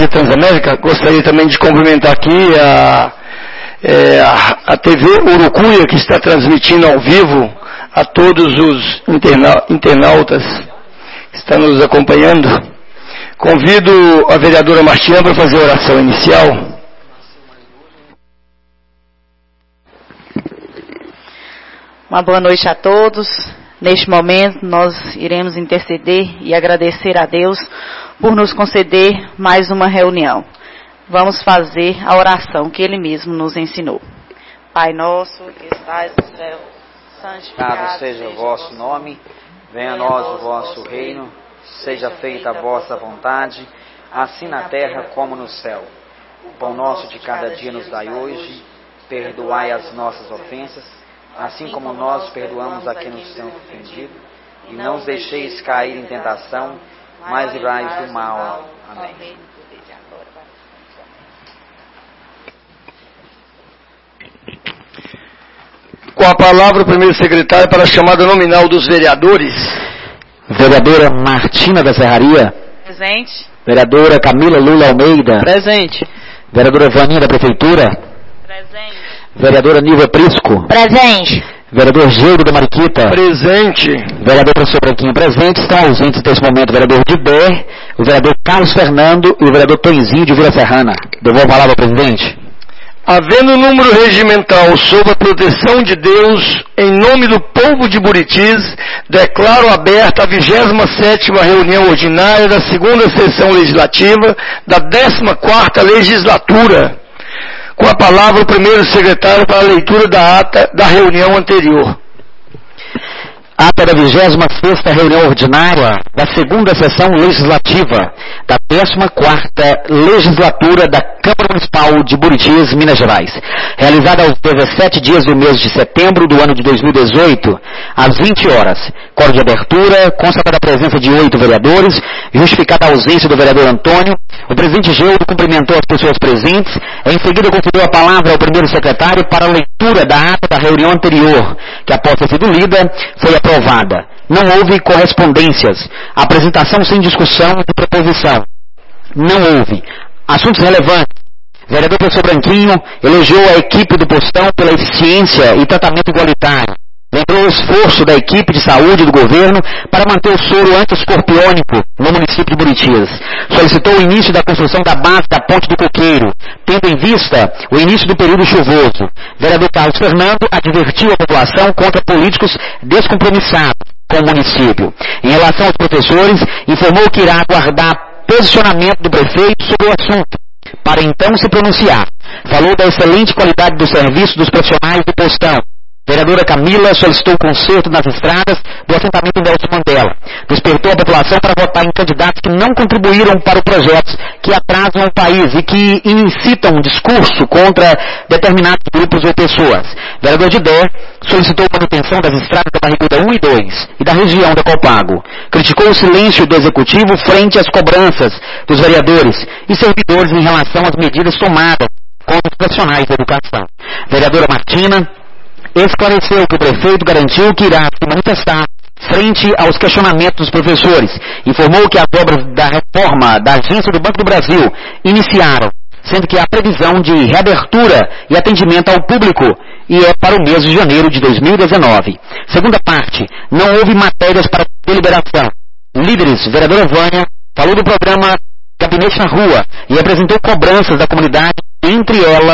Transamérica. Gostaria também de cumprimentar aqui a TV Urucuia, que está transmitindo ao vivo a todos os internautas que estão nos acompanhando. Convido a vereadora Martina para fazer a oração inicial. Uma boa noite a todos. Neste momento, nós iremos interceder e agradecer a Deus por nos conceder mais uma reunião. Vamos fazer a oração que Ele mesmo nos ensinou. Pai nosso, que estais no céu, santificado seja o vosso nome, venha a nós o vosso reino, seja feita a vossa vontade, assim na terra como no céu. O pão nosso de cada dia nos dai hoje, perdoai as nossas ofensas, assim como nós perdoamos a quem nos tem ofendido, e não os deixeis cair em tentação, mas livrai-os do mal. Amém. Com a palavra, o primeiro secretário para a chamada nominal dos vereadores. Vereadora Martina da Serraria. Presente. Vereadora Camila Lula Almeida. Presente. Vereadora Vaninha da Prefeitura. Presente. Vereadora Nilva Prisco. Presente. Vereador Geudo da Mariquita. Presente. Vereador Professor Branquinho presente. Estão ausentes nesse momento o vereador Dibé, o vereador Carlos Fernando e o vereador Tonzinho de Vila Serrana. Devolvo a palavra ao presidente. Havendo número regimental sob a proteção de Deus, em nome do povo de Buritis, declaro aberta a 27ª reunião ordinária da 2ª sessão legislativa da 14ª legislatura. Com a palavra o primeiro secretário para a leitura da ata da reunião anterior. Ata da 26ª reunião ordinária da 2ª sessão legislativa da 14ª legislatura da Câmara Municipal de Buritis, Minas Gerais, realizada aos 17 dias do mês de setembro do ano de 2018, às 20 horas. Coro de abertura, constatada a presença de 8 vereadores, justificada a ausência do vereador Antônio. O presidente Geudo cumprimentou as pessoas presentes, em seguida conferiu a palavra ao primeiro secretário para a leitura da ata da reunião anterior, que após ter sido lida, foi aprovada. Não houve correspondências, apresentação sem discussão e proposição. Não houve. Assuntos relevantes. Vereador Professor Branquinho elogiou a equipe do postão pela eficiência e tratamento igualitário. Lembrou o esforço da equipe de saúde do governo para manter o soro anti-escorpiônico no município de Buritis. Solicitou o início da construção da base da Ponte do Coqueiro, tendo em vista o início do período chuvoso. Vereador Carlos Fernando advertiu a população contra políticos descompromissados com o município. Em relação aos professores, informou que irá aguardar posicionamento do prefeito sobre o assunto, para então se pronunciar. Falou da excelente qualidade do serviço dos profissionais do postão. Vereadora Camila solicitou o conserto nas estradas do assentamento Nelson Mandela. Despertou a população para votar em candidatos que não contribuíram para o projeto, que atrasam o país e que incitam um discurso contra determinados grupos ou pessoas. Vereador Didé solicitou a manutenção das estradas da Barriguda 1 e 2 e da região da Copago. Criticou o silêncio do Executivo frente às cobranças dos vereadores e servidores em relação às medidas tomadas contra os profissionais da educação. Vereadora Martina esclareceu que o prefeito garantiu que irá se manifestar frente aos questionamentos dos professores. Informou que as obras da reforma da agência do Banco do Brasil iniciaram, sendo que há previsão de reabertura e atendimento ao público e é para o mês de janeiro de 2019. Segunda parte, não houve matérias para deliberação. Líderes, vereadora Vânia, falou do programa Gabinete na Rua e apresentou cobranças da comunidade, entre elas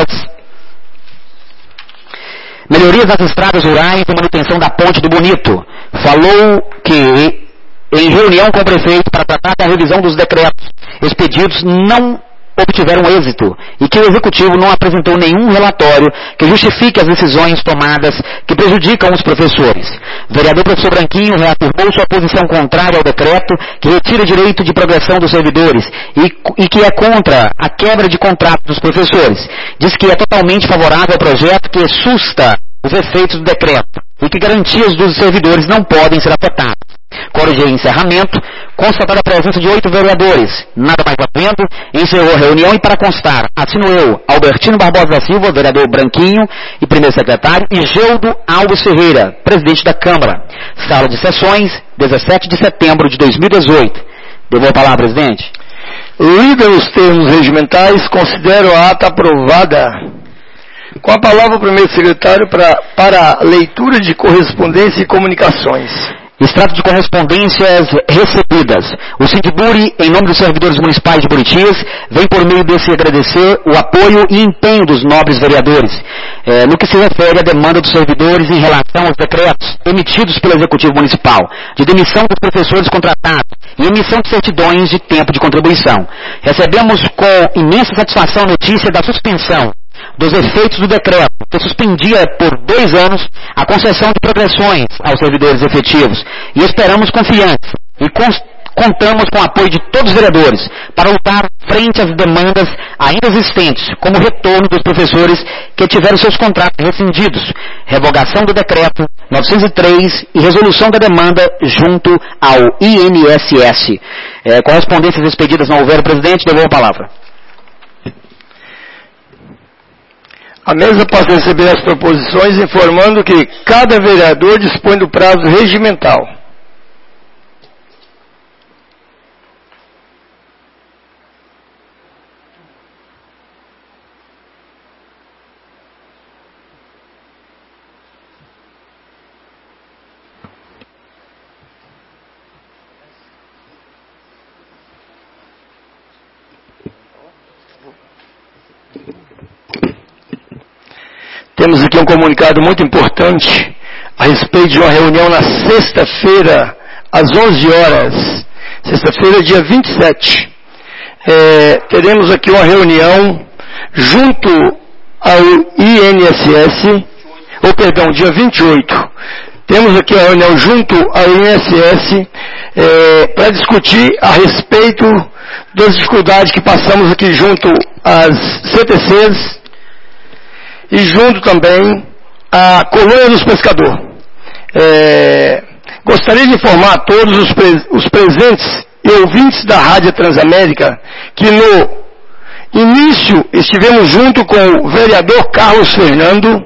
melhorias das estradas rurais e manutenção da Ponte do Bonito. Falou que, em reunião com o prefeito para tratar da revisão dos decretos expedidos, não obtiveram êxito e que o Executivo não apresentou nenhum relatório que justifique as decisões tomadas que prejudicam os professores. O vereador Professor Branquinho reafirmou sua posição contrária ao decreto que retira direito de progressão dos servidores e que é contra a quebra de contrato dos professores. Diz que é totalmente favorável ao projeto que assusta os efeitos do decreto e que garantias dos servidores não podem ser afetadas. Coro de encerramento, constatada a presença de 8 vereadores, nada mais havendo, encerrou a reunião e para constar, assino eu, Albertino Barbosa da Silva, vereador Branquinho e primeiro secretário, e Geudo Alves Ferreira, presidente da Câmara. Sala de sessões, 17 de setembro de 2018. Devolvo a palavra, presidente. Lida os termos regimentais, considero a ata aprovada. Com a palavra o primeiro secretário para a leitura de correspondência e comunicações. Extrato de correspondências recebidas. O Sindiburi, em nome dos servidores municipais de Buritis, vem por meio desse agradecer o apoio e empenho dos nobres vereadores, no que se refere à demanda dos servidores em relação aos decretos emitidos pelo Executivo Municipal, de demissão dos professores contratados e emissão de certidões de tempo de contribuição. Recebemos com imensa satisfação a notícia da suspensão dos efeitos do decreto, que suspendia por 2 anos a concessão de progressões aos servidores efetivos, e esperamos confiantes e contamos com o apoio de todos os vereadores para lutar frente às demandas ainda existentes, como o retorno dos professores que tiveram seus contratos rescindidos, revogação do decreto 903 e resolução da demanda junto ao INSS. Correspondências expedidas não houver, presidente, devolvo a palavra. A mesa passa a receber as proposições, informando que cada vereador dispõe do prazo regimental. Temos aqui um comunicado muito importante a respeito de uma reunião na sexta-feira, às 11 horas. Sexta-feira, dia 27. Teremos aqui uma reunião junto ao INSS, dia 28. Temos aqui uma reunião junto ao INSS para discutir a respeito das dificuldades que passamos aqui junto às CTCs, e junto também a Colônia dos Pescadores. Gostaria de informar a todos os presentes e ouvintes da Rádio Transamérica que no início estivemos junto com o vereador Carlos Fernando,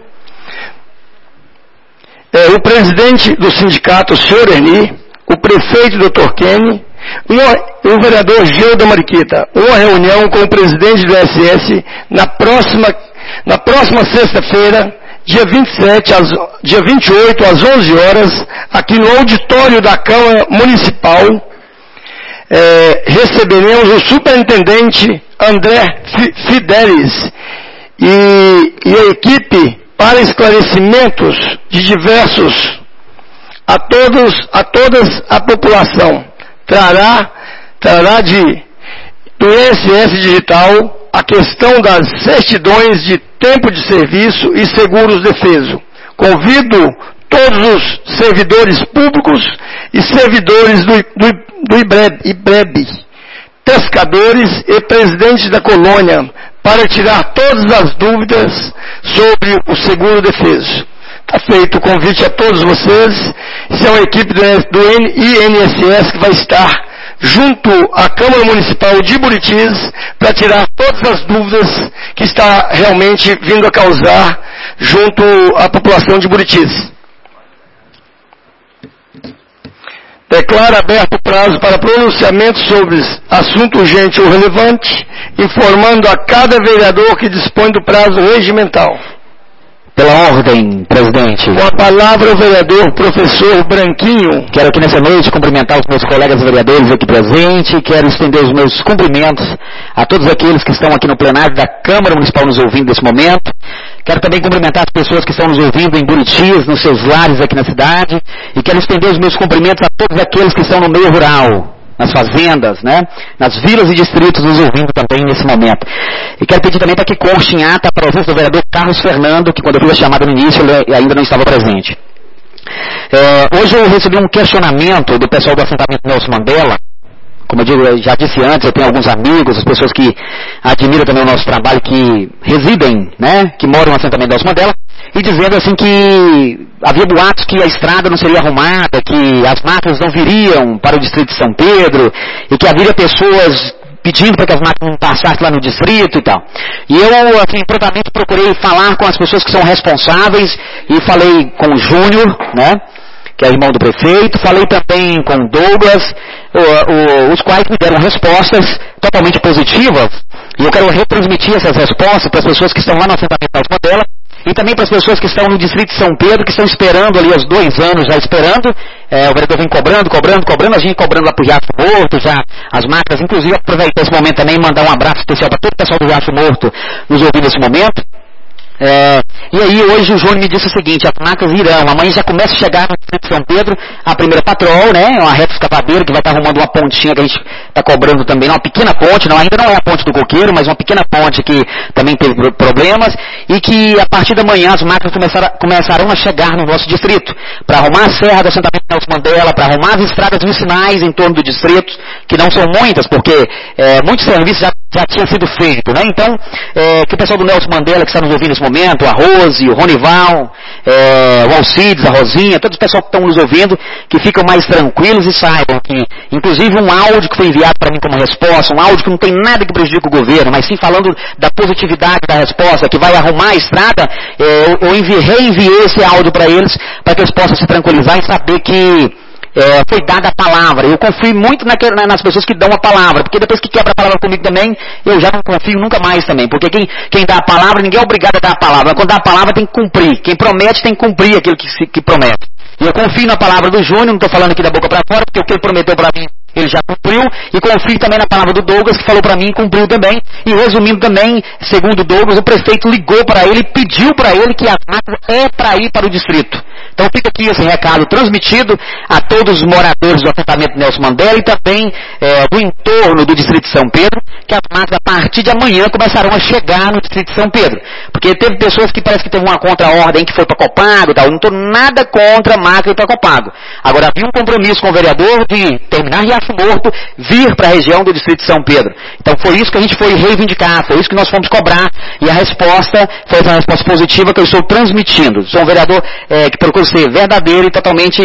o presidente do sindicato, o senhor Eni, o prefeito, Dr. Kenny, o vereador Geu da Mariquita, uma reunião com o presidente do SS na próxima sexta-feira, dia 28, às 11 horas, aqui no auditório da Câmara Municipal, receberemos o superintendente André Fidelis e a equipe para esclarecimentos de diversos a toda a população. Trará do INSS Digital a questão das certidões de tempo de serviço e seguros defeso. Convido todos os servidores públicos e servidores do IBREB, pescadores e presidentes da colônia, para tirar todas as dúvidas sobre o seguro defeso. Está feito o convite a todos vocês. Isso é uma equipe do INSS que vai estar junto à Câmara Municipal de Buritis para tirar todas as dúvidas que está realmente vindo a causar junto à população de Buritis. Declara aberto o prazo para pronunciamento sobre assunto urgente ou relevante, informando a cada vereador que dispõe do prazo regimental. Pela ordem, presidente. Com a palavra o vereador professor Branquinho. Quero aqui nessa noite cumprimentar os meus colegas vereadores aqui presentes. Quero estender os meus cumprimentos a todos aqueles que estão aqui no plenário da Câmara Municipal nos ouvindo nesse momento. Quero também cumprimentar as pessoas que estão nos ouvindo em Buritis, nos seus lares aqui na cidade. E quero estender os meus cumprimentos a todos aqueles que estão no meio rural, nas fazendas, né? Nas vilas e distritos nos ouvindo também nesse momento. E quero pedir também para que conste em ata a presença do vereador Carlos Fernando, que quando eu fiz a chamada no início ele ainda não estava presente. Hoje eu recebi um questionamento do pessoal do assentamento Nelson Mandela. Como eu já disse antes, eu tenho alguns amigos, as pessoas que admiram também o nosso trabalho, que residem, né, que moram no assentamento Nelson Mandela, e dizendo assim que havia boatos que a estrada não seria arrumada, que as máquinas não viriam para o distrito de São Pedro, e que haveria pessoas pedindo para que as máquinas não passassem lá no distrito e tal. E eu, assim, prontamente procurei falar com as pessoas que são responsáveis, e falei com o Júnior, né, que é irmão do prefeito, falei também com o Douglas, os quais me deram respostas totalmente positivas, e eu quero retransmitir essas respostas para as pessoas que estão lá no assentamento Nelson Mandela, e também para as pessoas que estão no distrito de São Pedro, que estão esperando ali há 2 anos, já esperando, o vereador vem cobrando, a gente cobrando lá pro Riacho Morto, já as máquinas, inclusive aproveitar esse momento também e mandar um abraço especial para todo o pessoal do Riacho Morto nos ouvir nesse momento. E aí hoje o Júnior me disse o seguinte, as máquinas irão, amanhã já começa a chegar no distrito de São Pedro a primeira patrol, né, uma reta escavadeira que vai estar arrumando uma pontinha que a gente está cobrando também, uma pequena ponte, ainda não é a ponte do Coqueiro, mas uma pequena ponte que também teve problemas, e que a partir da manhã as máquinas começarão a chegar no nosso distrito, para arrumar a serra do assentamento Nelson Mandela, para arrumar as estradas vicinais em torno do distrito, que não são muitas, porque muitos serviços já tinham sido feitos, né, então, que o pessoal do Nelson Mandela que está nos ouvindo nesse momento, a Rose, o Ronival, o Alcides, a Rosinha, todo o pessoal que estão nos ouvindo, que ficam mais tranquilos e saibam que, inclusive um áudio que foi enviado para mim como resposta, um áudio que não tem nada que prejudique o governo, mas sim falando da positividade da resposta, que vai arrumar a estrada, eu reenviei esse áudio para eles, para que eles possam se tranquilizar e saber que foi dada a palavra. Eu confio muito nas pessoas que dão a palavra, porque depois que quebra a palavra comigo também, eu já não confio nunca mais também, porque quem dá a palavra, ninguém é obrigado a dar a palavra, quando dá a palavra tem que cumprir, quem promete tem que cumprir aquilo que promete. E eu confio na palavra do Júnior, não estou falando aqui da boca para fora, porque o que ele prometeu para mim, ele já cumpriu, e confio também na palavra do Douglas, que falou para mim e cumpriu também. E resumindo também, segundo o Douglas, o prefeito ligou para ele e pediu para ele que a máquina é para ir para o distrito. Então fica aqui esse recado transmitido a todos os moradores do assentamento Nelson Mandela e também do entorno do distrito de São Pedro, que as máquinas a partir de amanhã começarão a chegar no distrito de São Pedro. Porque teve pessoas que parece que teve uma contra-ordem que foi para Copago e tal. Eu não estou nada contra a máquina para Copago. Agora havia um compromisso com o vereador de terminar Riacho Morto, vir para a região do distrito de São Pedro. Então foi isso que a gente foi reivindicar, foi isso que nós fomos cobrar, e a resposta foi essa resposta positiva que eu estou transmitindo. Sou um vereador que procura ser verdadeiro e totalmente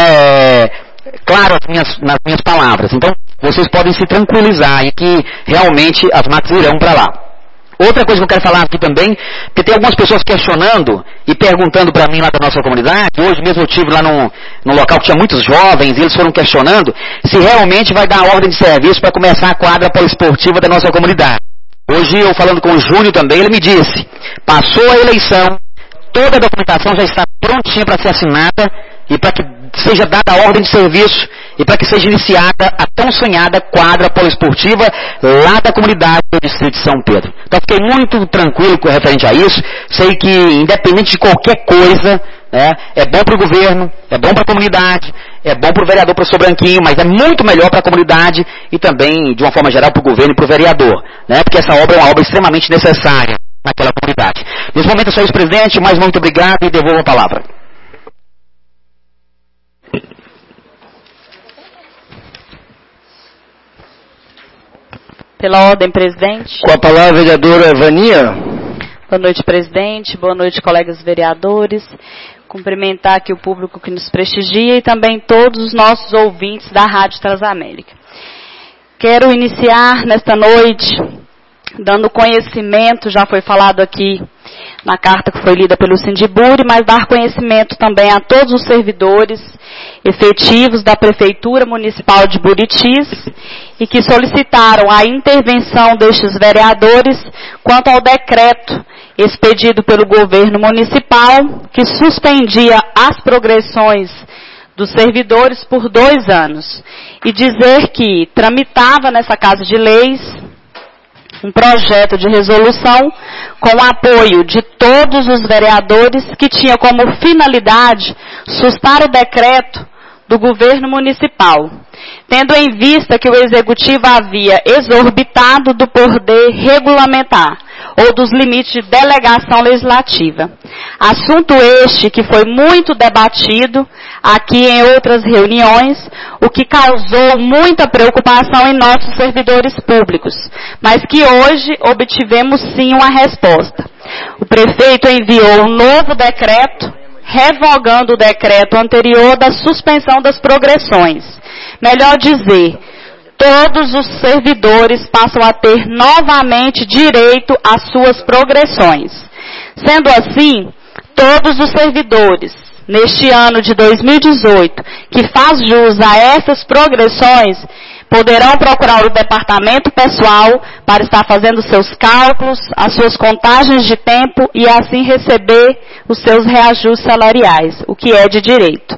claro nas minhas palavras. Então vocês podem se tranquilizar em que realmente as máquinas irão para lá. Outra coisa que eu quero falar aqui também, porque tem algumas pessoas questionando e perguntando para mim lá da nossa comunidade. Hoje mesmo eu estive lá num local que tinha muitos jovens e eles foram questionando se realmente vai dar ordem de serviço para começar a quadra poliesportiva da nossa comunidade. Hoje eu falando com o Júnior também, ele me disse, passou a eleição, toda a documentação já está prontinha para ser assinada e para que seja dada a ordem de serviço e para que seja iniciada a tão sonhada quadra poliesportiva lá da comunidade do distrito de São Pedro. Então fiquei muito tranquilo com referente a isso. Sei que independente de qualquer coisa, né, é bom para o governo, é bom para a comunidade, é bom para o vereador, professor Branquinho, mas é muito melhor para a comunidade e também, de uma forma geral, para o governo e para o vereador, né, porque essa obra é uma obra extremamente necessária naquela comunidade. Nesse momento é só isso, presidente, mais muito obrigado e devolvo a palavra. Pela ordem, presidente. Com a palavra, vereadora Vania. Boa noite, presidente. Boa noite, colegas vereadores. Cumprimentar aqui o público que nos prestigia e também todos os nossos ouvintes da Rádio Transamérica. Quero iniciar nesta noite dando conhecimento, já foi falado aqui na carta que foi lida pelo Sindiburi, mas dar conhecimento também a todos os servidores efetivos da Prefeitura Municipal de Buritis e que solicitaram a intervenção destes vereadores quanto ao decreto expedido pelo governo municipal que suspendia as progressões dos servidores por 2 anos e dizer que tramitava nessa Casa de Leis um projeto de resolução com o apoio de todos os vereadores que tinha como finalidade sustar o decreto do governo municipal, tendo em vista que o executivo havia exorbitado do poder regulamentar ou dos limites de delegação legislativa. Assunto este que foi muito debatido aqui em outras reuniões, o que causou muita preocupação em nossos servidores públicos, mas que hoje obtivemos sim uma resposta. O prefeito enviou um novo decreto, revogando o decreto anterior da suspensão das progressões. Melhor dizer, todos os servidores passam a ter novamente direito às suas progressões. Sendo assim, todos os servidores, neste ano de 2018, que faz jus a essas progressões, poderão procurar o departamento pessoal para estar fazendo seus cálculos, as suas contagens de tempo e assim receber os seus reajustes salariais, o que é de direito.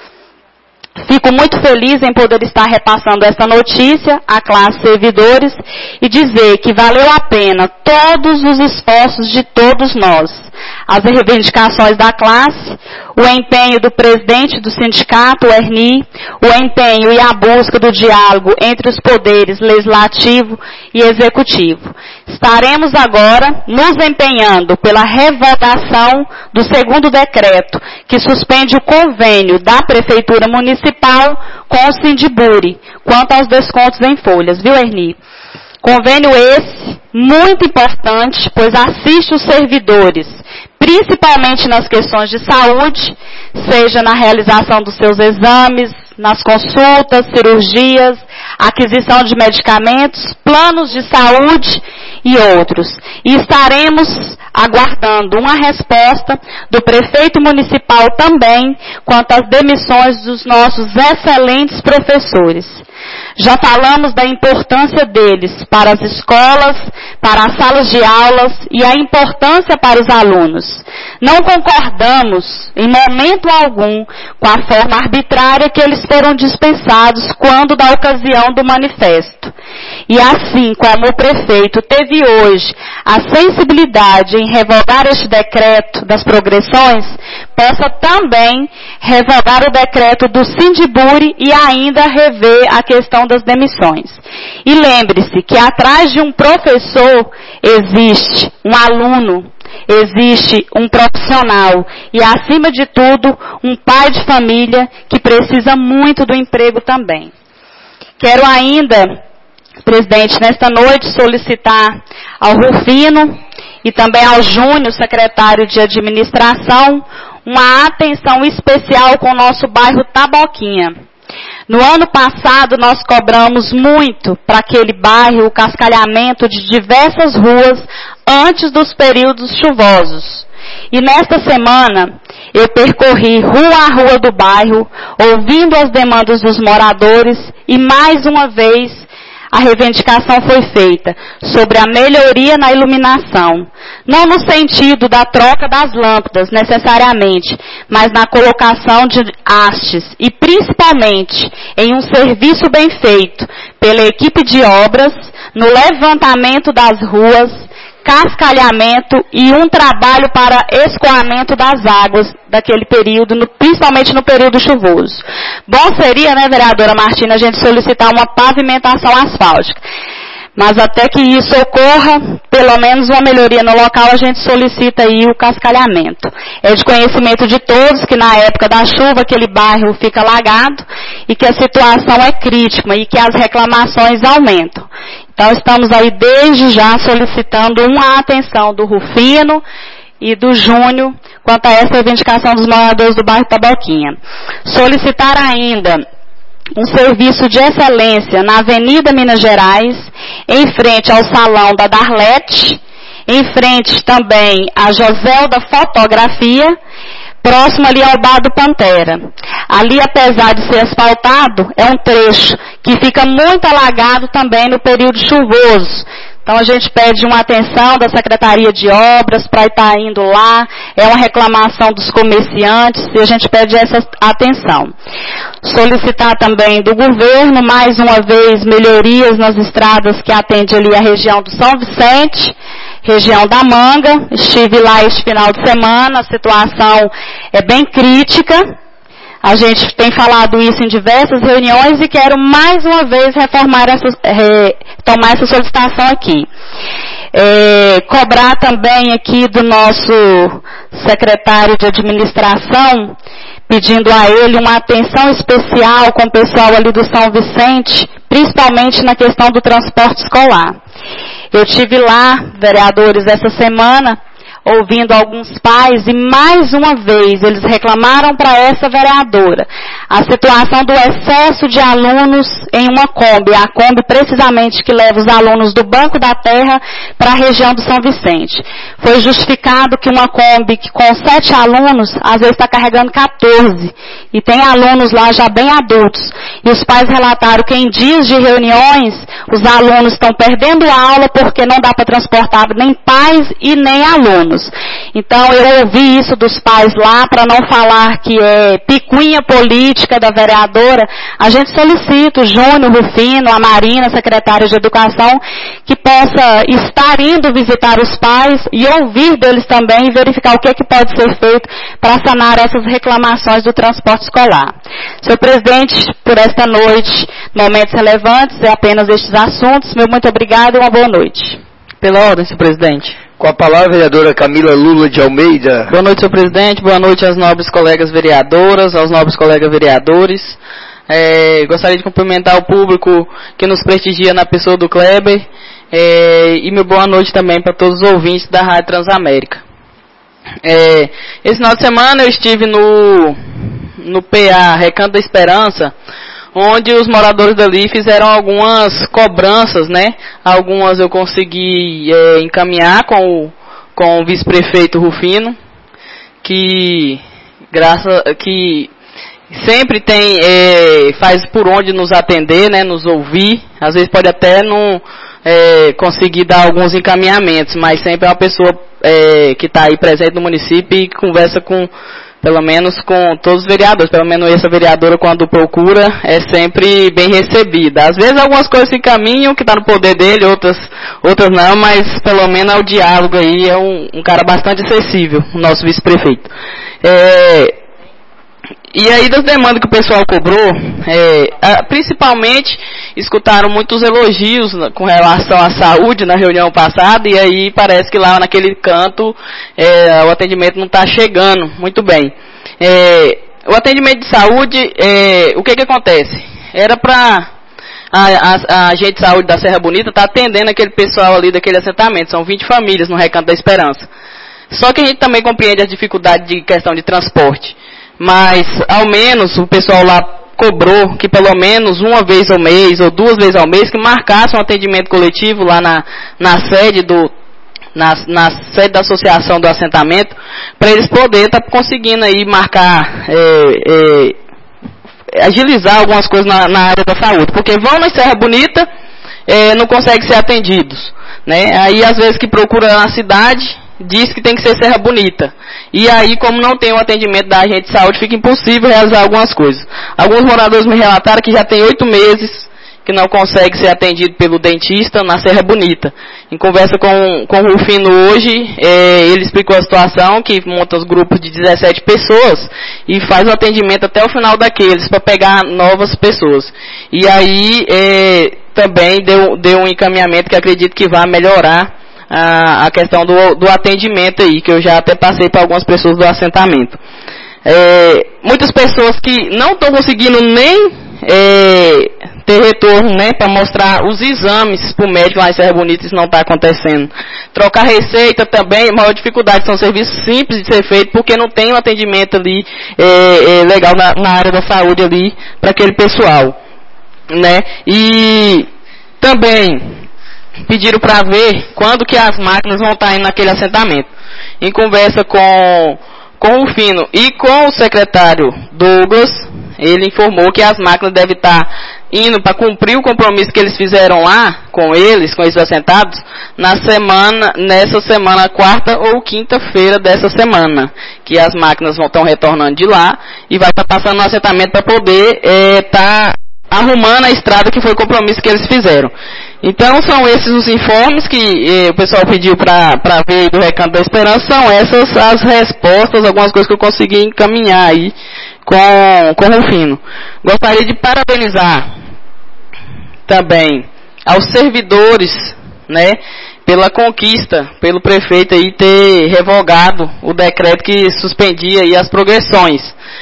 Fico muito feliz em poder estar repassando essa notícia à classe servidores e dizer que valeu a pena todos os esforços de todos nós, as reivindicações da classe, o empenho do presidente do sindicato, o Erni, o empenho e a busca do diálogo entre os poderes legislativo e executivo. Estaremos agora nos empenhando pela revogação do segundo decreto, que suspende o convênio da Prefeitura Municipal com o Sindiburi, quanto aos descontos em folhas, viu, Erni? Convênio esse muito importante, pois assiste os servidores, principalmente nas questões de saúde, seja na realização dos seus exames, nas consultas, cirurgias, aquisição de medicamentos, planos de saúde e outros. E estaremos aguardando uma resposta do prefeito municipal também quanto às demissões dos nossos excelentes professores. Já falamos da importância deles para as escolas, para as salas de aulas e a importância para os alunos. Não concordamos, em momento algum, com a forma arbitrária que eles foram dispensados quando da ocasião do manifesto. E assim como o prefeito teve hoje a sensibilidade em revogar este decreto das progressões, possa também revogar o decreto do Sindiburi e ainda rever a questão das demissões. E lembre-se que atrás de um professor existe um aluno, existe um profissional e, acima de tudo, um pai de família que precisa muito do emprego também. Quero ainda, presidente, nesta noite solicitar ao Rufino e também ao Júnior, secretário de administração, uma atenção especial com o nosso bairro Taboquinha. No ano passado, nós cobramos muito para aquele bairro o cascalhamento de diversas ruas antes dos períodos chuvosos. E nesta semana, eu percorri rua a rua do bairro, ouvindo as demandas dos moradores e, mais uma vez, a reivindicação foi feita sobre a melhoria na iluminação. Não no sentido da troca das lâmpadas, necessariamente, mas na colocação de hastes e, principalmente, em um serviço bem feito pela equipe de obras, no levantamento das ruas, cascalhamento e um trabalho para escoamento das águas daquele período, principalmente no período chuvoso. Bom seria, né, vereadora Martina, a gente solicitar uma pavimentação asfáltica. Mas até que isso ocorra, pelo menos uma melhoria no local, a gente solicita aí o cascalhamento. É de conhecimento de todos que na época da chuva aquele bairro fica alagado e que a situação é crítica e que as reclamações aumentam. Então estamos aí desde já solicitando uma atenção do Rufino e do Júnior quanto a essa reivindicação dos moradores do bairro Taboquinha. Solicitar ainda um serviço de excelência na Avenida Minas Gerais, em frente ao Salão da Darlete, em frente também a Joselda Fotografia, próximo ali ao Bar do Pantera. Ali, apesar de ser asfaltado, é um trecho que fica muito alagado também no período chuvoso. Então a gente pede uma atenção da Secretaria de Obras para estar indo lá, é uma reclamação dos comerciantes e a gente pede essa atenção. Solicitar também do governo, mais uma vez, melhorias nas estradas que atendem ali a região do São Vicente, região da Manga. Estive lá este final de semana, a situação é bem crítica. A gente tem falado isso em diversas reuniões e quero mais uma vez tomar essa solicitação aqui. Cobrar também aqui do nosso secretário de administração, pedindo a ele uma atenção especial com o pessoal ali do São Vicente, principalmente na questão do transporte escolar. Eu tive lá, vereadores, essa semana, ouvindo alguns pais, e mais uma vez eles reclamaram para essa vereadora a situação do excesso de alunos em uma Kombi, a Kombi precisamente que leva os alunos do Banco da Terra para a região do São Vicente. Foi justificado que uma Kombi que com 7 alunos, às vezes está carregando 14, e tem alunos lá já bem adultos. E os pais relataram que em dias de reuniões, os alunos estão perdendo aula porque não dá para transportar nem pais e nem alunos. Então eu ouvi isso dos pais lá, para não falar que é picuinha política da vereadora. A gente solicita o Júnior Rufino, a Marina, secretária de Educação, que possa estar indo visitar os pais e ouvir deles também e verificar o que é que pode ser feito para sanar essas reclamações do transporte escolar. Senhor presidente, por esta noite, momentos relevantes, é apenas estes assuntos. Meu muito obrigado e uma boa noite. Pela ordem, senhor presidente. Com a palavra, a vereadora Camila Lula de Almeida. Boa noite, senhor presidente. Boa noite às nobres colegas vereadoras, aos nobres colegas vereadores. Gostaria de cumprimentar o público que nos prestigia na pessoa do Kleber. E meu boa noite também para todos os ouvintes da Rádio Transamérica. Esse final de semana eu estive no PA Recanto da Esperança, onde os moradores dali fizeram algumas cobranças, né? Algumas eu consegui encaminhar com o vice-prefeito Rufino, que sempre faz por onde nos atender, né? Nos ouvir. Às vezes pode até não conseguir dar alguns encaminhamentos, mas sempre é uma pessoa que está aí presente no município e que conversa pelo menos com todos os vereadores. Pelo menos essa vereadora, quando procura, é sempre bem recebida. Às vezes algumas coisas se encaminham, que está no poder dele, outras não, mas pelo menos é o diálogo aí, é um cara bastante acessível, o nosso vice-prefeito. E aí, das demandas que o pessoal cobrou, principalmente escutaram muitos elogios com relação à saúde na reunião passada, e aí parece que lá naquele canto o atendimento não está chegando muito bem. O atendimento de saúde, o que acontece? Era para a agente de saúde da Serra Bonita estar atendendo aquele pessoal ali daquele assentamento, são 20 famílias no Recanto da Esperança. Só que a gente também compreende as dificuldades de questão de transporte. Mas, ao menos, o pessoal lá cobrou que pelo menos uma vez ao mês, ou 2 vezes ao mês, que marcasse um atendimento coletivo lá na sede na sede da associação do assentamento, para eles poderem estar conseguindo aí marcar, agilizar algumas coisas na área da saúde. Porque vão na Serra Bonita, não conseguem ser atendidos, né? Aí, às vezes, que procura na cidade, diz que tem que ser Serra Bonita. E aí, como não tem o atendimento da agente de saúde, fica impossível realizar algumas coisas. Alguns moradores me relataram que já tem 8 meses que não consegue ser atendido pelo dentista na Serra Bonita. Em conversa com o Rufino hoje, ele explicou a situação, que monta os grupos de 17 pessoas e faz o atendimento até o final daqueles, para pegar novas pessoas. E aí, também deu um encaminhamento que acredito que vai melhorar a questão do atendimento aí, que eu já até passei para algumas pessoas do assentamento. Muitas pessoas que não estão conseguindo nem ter retorno, né, para mostrar os exames para o médico lá em Serra Bonita, isso não está acontecendo. Trocar receita também, a maior dificuldade, são serviços simples de ser feito, porque não tem um atendimento ali legal na área da saúde ali para aquele pessoal, né? E também pediram para ver quando que as máquinas vão estar indo naquele assentamento. Em conversa com o Rufino e com o secretário Douglas, ele informou que as máquinas devem estar indo para cumprir o compromisso que eles fizeram lá com esses assentados, nessa semana, quarta ou quinta-feira dessa semana, que as máquinas vão estar retornando de lá e vai estar passando no assentamento para poder estar arrumando a estrada, que foi o compromisso que eles fizeram. Então, são esses os informes que o pessoal pediu para ver do Recanto da Esperança, são essas as respostas, algumas coisas que eu consegui encaminhar aí com o Rufino. Gostaria de parabenizar também aos servidores, né, pela conquista, pelo prefeito aí ter revogado o decreto que suspendia aí as progressões.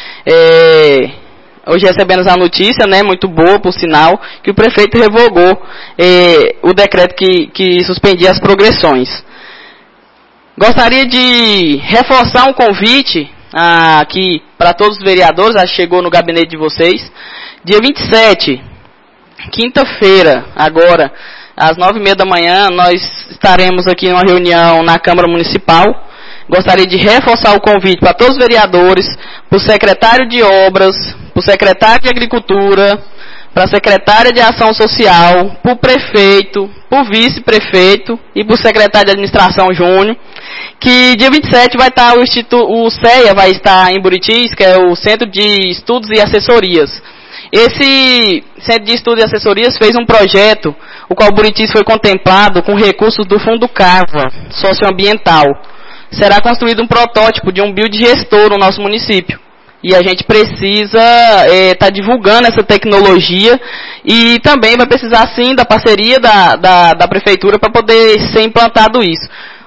Hoje recebemos a notícia, né, muito boa, por sinal, que o prefeito revogou o decreto que suspendia as progressões. Gostaria de reforçar um convite aqui para todos os vereadores, acho que chegou no gabinete de vocês. Dia 27, quinta-feira, agora, às 9h30 da manhã, nós estaremos aqui em uma reunião na Câmara Municipal. Gostaria de reforçar o convite para todos os vereadores, para o secretário de Obras, para o secretário de Agricultura, para a secretária de Ação Social, para o prefeito, para o vice-prefeito e para o secretário de Administração Júnior, que dia 27 vai estar o CEA vai estar em Buritis, que é o Centro de Estudos e Assessorias. Esse Centro de Estudos e Assessorias fez um projeto, o qual Buritis foi contemplado com recursos do Fundo CAVA, socioambiental. Será construído um protótipo de um biodigestor no nosso município. E a gente precisa estar divulgando essa tecnologia e também vai precisar, sim, da parceria da prefeitura para poder ser implantado isso.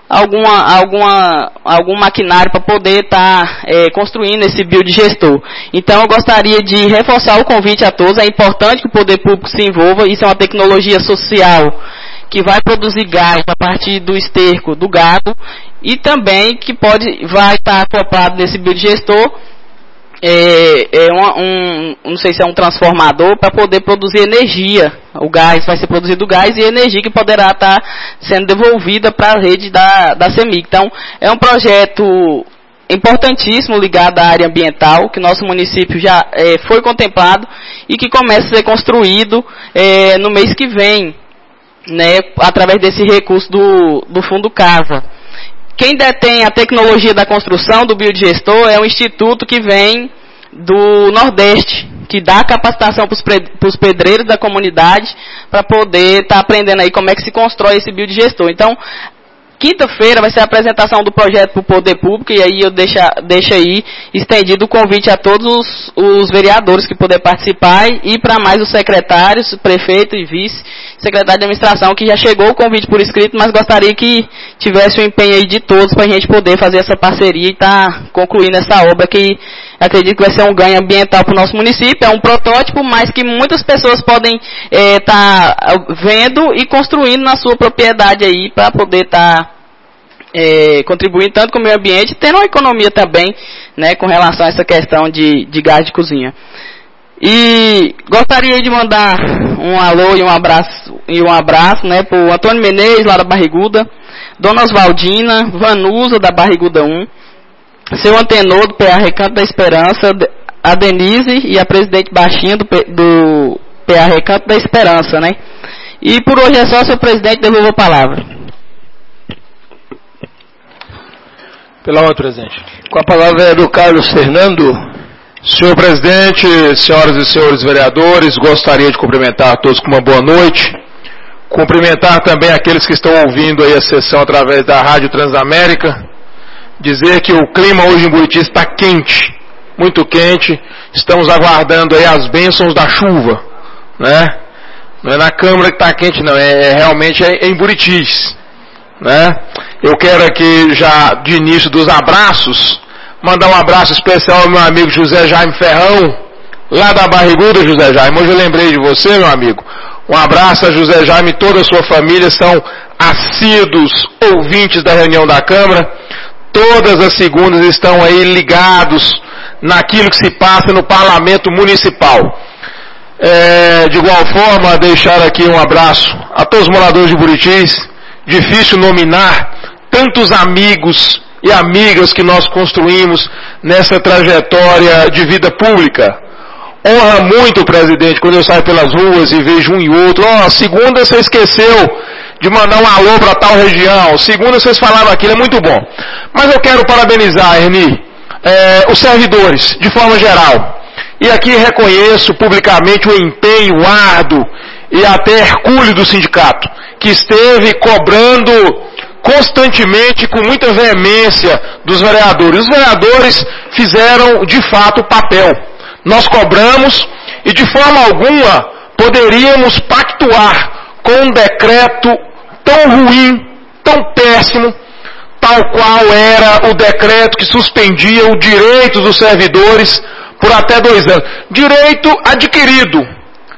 Algum maquinário para poder estar construindo esse biodigestor. Então, eu gostaria de reforçar o convite a todos. É importante que o poder público se envolva. Isso é uma tecnologia social que vai produzir gás a partir do esterco do gado e também que vai estar acoplado nesse biodigestor não sei se é um transformador para poder produzir energia. O gás vai ser produzido gás e energia que poderá estar sendo devolvida para a rede da CEMIG. Então, é um projeto importantíssimo ligado à área ambiental, que nosso município já foi contemplado e que começa a ser construído no mês que vem, né, através desse recurso do Fundo CAVA. Quem detém a tecnologia da construção do biodigestor é um instituto que vem do Nordeste, que dá capacitação para os pedreiros da comunidade para poder estar aprendendo aí como é que se constrói esse biodigestor. Então, quinta-feira vai ser a apresentação do projeto para o poder público e aí eu deixo aí estendido o convite a todos os vereadores que puderem participar e para mais os secretários, prefeito e vice-secretário de administração, que já chegou o convite por escrito, mas gostaria que tivesse o empenho aí de todos para a gente poder fazer essa parceria e estar concluindo essa obra que acredito que vai ser um ganho ambiental para o nosso município. É um protótipo, mas que muitas pessoas podem estar vendo e construindo na sua propriedade aí para poder estar contribuindo tanto com o meio ambiente, tendo uma economia também, né, com relação a essa questão de gás de cozinha. E gostaria de mandar um alô e um abraço, né, para o Antônio Menezes, lá da Barriguda, Dona Oswaldina, Vanusa, da Barriguda 1, seu Antenor, do PA Recanto da Esperança, a Denise e a presidente Baixinha do PA Recanto da Esperança, né. E por hoje é só, seu presidente, devolvo a palavra. Pela ordem, presidente. Com a palavra é do Carlos Fernando. Senhor presidente, senhoras e senhores vereadores, gostaria de cumprimentar todos com uma boa noite. Cumprimentar também aqueles que estão ouvindo aí a sessão através da Rádio Transamérica. Dizer que o clima hoje em Buritis está quente, muito quente. Estamos aguardando aí as bênçãos da chuva, né? Não é na Câmara que está quente, não. Realmente em Buritis, né? Eu quero aqui, já de início dos abraços, mandar um abraço especial ao meu amigo José Jaime Ferrão, lá da Barriguda, José Jaime. Hoje eu lembrei de você, meu amigo. Um abraço a José Jaime e toda a sua família, são assíduos ouvintes da reunião da Câmara. Todas as segundas estão aí ligados naquilo que se passa no Parlamento Municipal. De igual forma, deixar aqui um abraço a todos os moradores de Buritis. Difícil nominar tantos amigos e amigas que nós construímos nessa trajetória de vida pública. Honra muito, presidente, quando eu saio pelas ruas e vejo um e outro. Segunda você esqueceu de mandar um alô para tal região. Segunda vocês falaram aquilo, é muito bom. Mas eu quero parabenizar, Erni, os servidores, de forma geral. E aqui reconheço publicamente o empenho árduo e até hercúleo do sindicato, que esteve cobrando constantemente, com muita veemência, dos vereadores. Os vereadores fizeram, de fato, o papel. Nós cobramos e, de forma alguma, poderíamos pactuar com um decreto tão ruim, tão péssimo, tal qual era o decreto que suspendia o direito dos servidores por até 2 anos. Direito adquirido,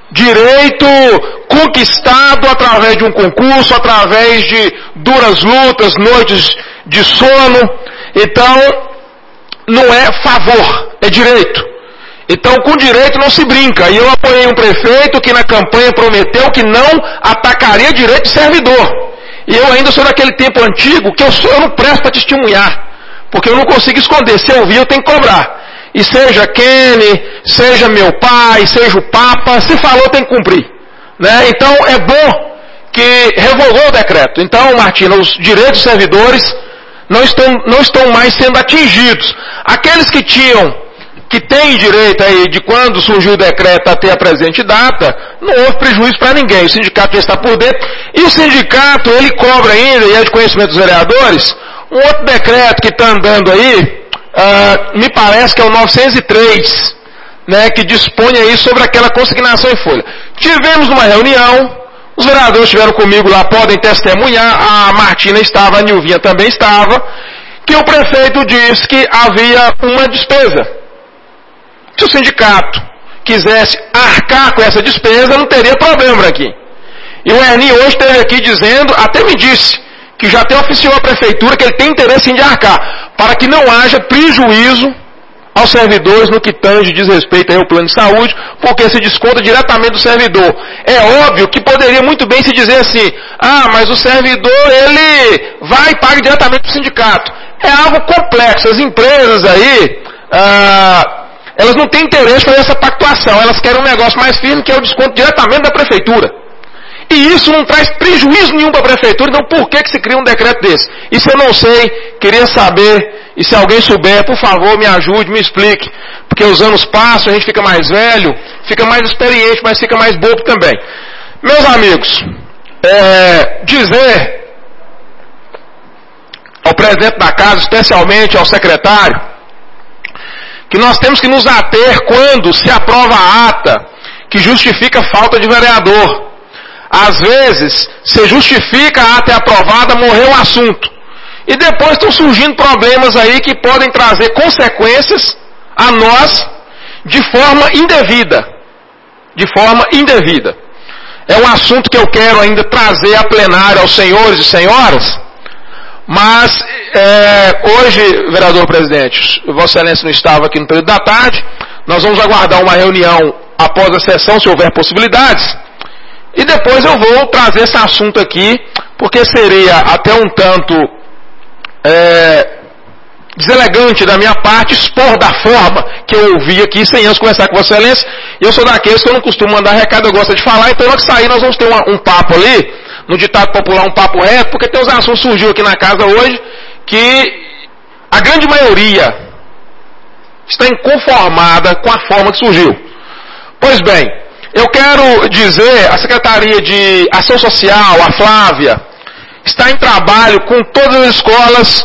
direito conquistado através de um concurso, através de duras lutas, noites de sono. Então, não é favor, é direito. Então, com direito não se brinca. E eu apoiei um prefeito que na campanha prometeu que não atacaria direito de servidor. E eu ainda sou daquele tempo antigo que eu não presto para testemunhar. Porque eu não consigo esconder. Se eu vi, eu tenho que cobrar. E seja Kenny, seja meu pai, seja o Papa, se falou, tem que cumprir. Né? Então, é bom que revogou o decreto. Então, Martina, os direitos dos servidores não estão mais sendo atingidos. Aqueles que têm direito aí de quando surgiu o decreto até a presente data, não houve prejuízo para ninguém. O sindicato já está por dentro. E o sindicato, ele cobra ainda, e é de conhecimento dos vereadores, um outro decreto que está andando aí, me parece que é o 903, né, que dispõe aí sobre aquela consignação em folha. Tivemos uma reunião, os vereadores estiveram comigo lá, podem testemunhar, a Martina estava, a Nilvinha também estava, que o prefeito disse que havia uma despesa. Se o sindicato quisesse arcar com essa despesa, não teria problema aqui. E o Ernie hoje esteve aqui dizendo, até me disse, que já até oficiou a prefeitura que ele tem interesse em arcar, para que não haja prejuízo aos servidores no que tange diz respeito ao plano de saúde, porque se desconta diretamente do servidor. É óbvio que poderia muito bem se dizer assim, mas o servidor, ele vai e paga diretamente para o sindicato. É algo complexo. As empresas aí, elas não têm interesse para essa pactuação, elas querem um negócio mais firme, que é o desconto diretamente da prefeitura. E isso não traz prejuízo nenhum para a prefeitura, então por que se cria um decreto desse? Isso eu não sei, queria saber, e se alguém souber, por favor, me ajude, me explique. Porque os anos passam, a gente fica mais velho, fica mais experiente, mas fica mais bobo também. Meus amigos, dizer ao presidente da casa, especialmente ao secretário, que nós temos que nos ater quando se aprova a ata que justifica a falta de vereador. Às vezes, se justifica a ata é aprovada, morreu o assunto. E depois estão surgindo problemas aí que podem trazer consequências a nós de forma indevida. De forma indevida. É um assunto que eu quero ainda trazer a plenária aos senhores e senhoras, mas hoje, vereador presidente, Vossa Excelência não estava aqui no período da tarde, nós vamos aguardar uma reunião após a sessão, se houver possibilidades, e depois eu vou trazer esse assunto aqui, porque seria até um tanto deselegante da minha parte expor da forma que eu ouvi aqui, sem antes conversar com Vossa Excelência. E eu sou daqueles que eu não costumo mandar recado, eu gosto de falar, então antes de sair nós vamos ter um papo ali, no ditado popular, um papo reto, porque tem uns assuntos que surgiu aqui na casa hoje, que a grande maioria está inconformada com a forma que surgiu. Pois bem, eu quero dizer, a Secretaria de Ação Social, a Flávia, está em trabalho com todas as escolas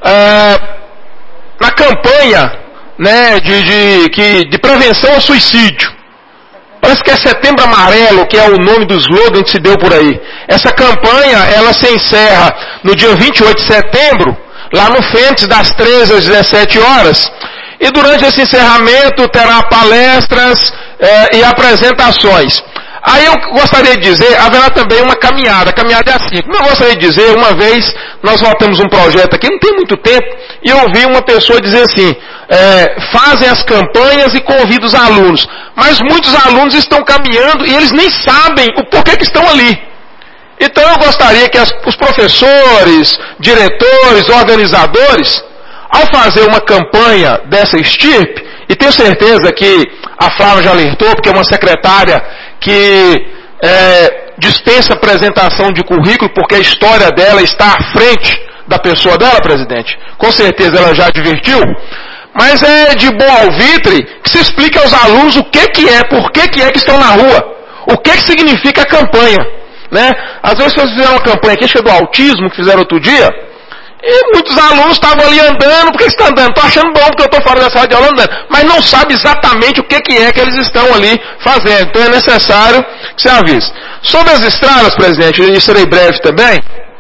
na campanha, né, de prevenção ao suicídio. Parece que é Setembro Amarelo, que é o nome do slogan que se deu por aí. Essa campanha, ela se encerra no dia 28 de setembro, lá no Fênix, das 13 às 17 horas. E durante esse encerramento terá palestras e apresentações. Aí eu gostaria de dizer, haverá também uma caminhada. A caminhada é assim. Como eu gostaria de dizer, uma vez nós voltamos um projeto aqui, não tem muito tempo, e eu ouvi uma pessoa dizer assim, fazem as campanhas e convidam os alunos. Mas muitos alunos estão caminhando e eles nem sabem o porquê que estão ali. Então eu gostaria que os professores, diretores, organizadores, ao fazer uma campanha dessa estirpe, e tenho certeza que a Flávia já alertou, porque é uma secretária que dispensa apresentação de currículo, porque a história dela está à frente da pessoa dela, presidente. Com certeza ela já advertiu. Mas é de bom alvitre que se explique aos alunos o que é, por que é que estão na rua. O que significa a campanha. Né? Às vezes vocês fizeram uma campanha aqui, acho que é do autismo, que fizeram outro dia, e muitos alunos estavam ali andando, porque estão andando? Estou achando bom porque eu estou fora da sala de aula andando, mas não sabe exatamente o que é que eles estão ali fazendo. Então é necessário que se avise. Sobre as estradas, presidente, e serei breve também,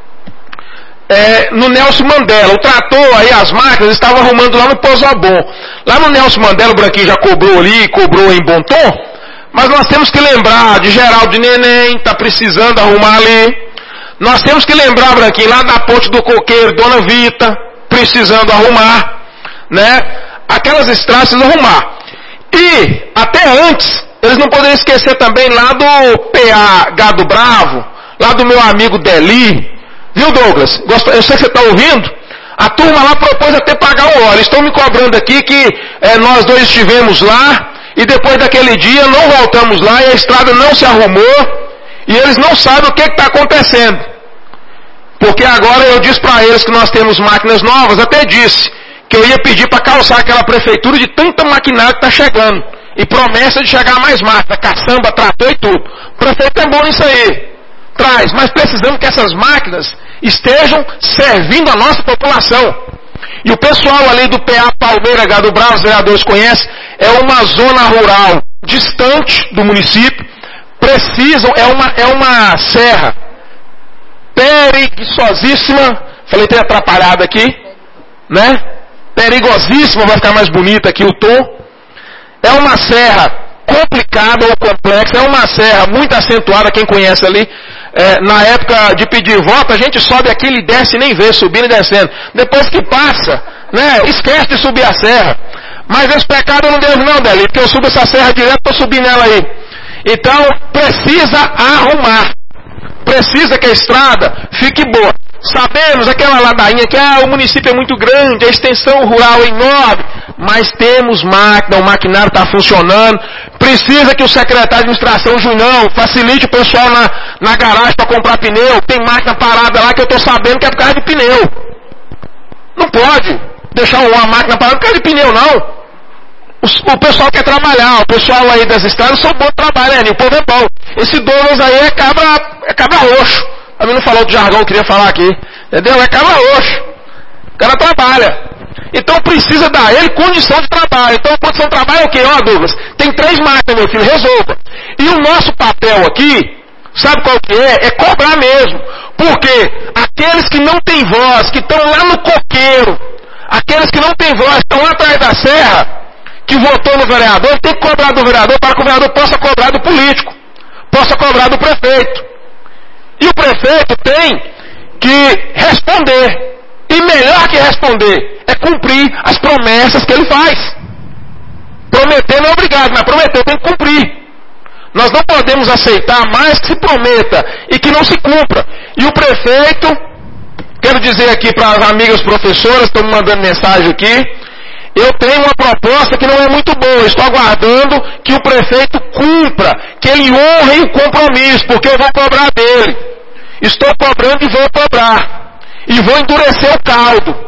no Nelson Mandela, o trator aí, as máquinas, estavam arrumando lá no Pozobon. Lá no Nelson Mandela, o Branquinho já cobrou ali, cobrou em bom tom, Mas nós temos que lembrar de Geraldo de Neném, está precisando arrumar ali. Nós temos que lembrar, Branquinho, lá da Ponte do Coqueiro, Dona Vita, precisando arrumar, né? Aquelas estradas precisam arrumar. E, até antes, eles não poderiam esquecer também lá do PA Gado Bravo, lá do meu amigo Deli. Viu, Douglas? Eu sei que você está ouvindo. A turma lá propôs até pagar o óleo. Estão me cobrando aqui que nós dois estivemos lá e depois daquele dia não voltamos lá e a estrada não se arrumou e eles não sabem o que está acontecendo. Porque agora eu disse para eles que nós temos máquinas novas, até disse que eu ia pedir para calçar aquela prefeitura de tanta maquinária que está chegando. E promessa de chegar mais máquina, caçamba, trator e tudo. O prefeito é bom nisso aí. Traz, mas precisamos que essas máquinas estejam servindo a nossa população. E o pessoal ali do PA Palmeira Gado Bravo, os vereadores conhecem, é uma zona rural distante do município, precisam, é uma serra perigosíssima, falei ter atrapalhado aqui, né? Perigosíssima, vai ficar mais bonita aqui o tom. É uma serra complicada ou complexa, é uma serra muito acentuada, quem conhece ali. Na época de pedir voto, a gente sobe aquilo e desce e nem vê, subindo e descendo. Depois que passa, né, esquece de subir a serra. Mas esse pecado eu não devo não, Deli, porque eu subo essa serra direto, estou subindo ela aí. Então, precisa arrumar. Precisa que a estrada fique boa. Sabemos aquela ladainha que o município é muito grande, a extensão rural é enorme, mas temos máquina, o maquinário está funcionando. Precisa que o secretário de administração, Junão, facilite o pessoal na garagem para comprar pneu. Tem máquina parada lá que eu estou sabendo que é por causa de pneu. Não pode deixar uma máquina parada por causa de pneu, não. O pessoal quer trabalhar, o pessoal aí das estradas são bons de trabalho, né? O povo é bom. Esse Douglas aí é cabra roxo. A mim não falou do jargão que eu queria falar aqui. Entendeu? É cabra roxo. O cara trabalha. Então precisa dar ele condição de trabalho. Então condição de trabalho é o quê? Ó, Douglas, tem 3 máquinas, meu filho, resolva. E o nosso papel aqui, sabe qual que é? É cobrar mesmo. Porque aqueles que não têm voz, que estão lá no coqueiro, aqueles que não têm voz, estão lá atrás da serra, que votou no vereador, tem que cobrar do vereador para que o vereador possa cobrar do político, possa cobrar do prefeito. E o prefeito tem que responder. E melhor que responder é cumprir as promessas que ele faz. Prometer não é obrigado, mas prometer tem que cumprir. Nós não podemos aceitar mais que se prometa e que não se cumpra. E o prefeito, quero dizer aqui para as amigas professoras, estão me mandando mensagem aqui, eu tenho uma proposta que não é muito boa. Estou aguardando que o prefeito cumpra, que ele honre o compromisso, porque eu vou cobrar dele. Estou cobrando e vou cobrar. E vou endurecer o caldo.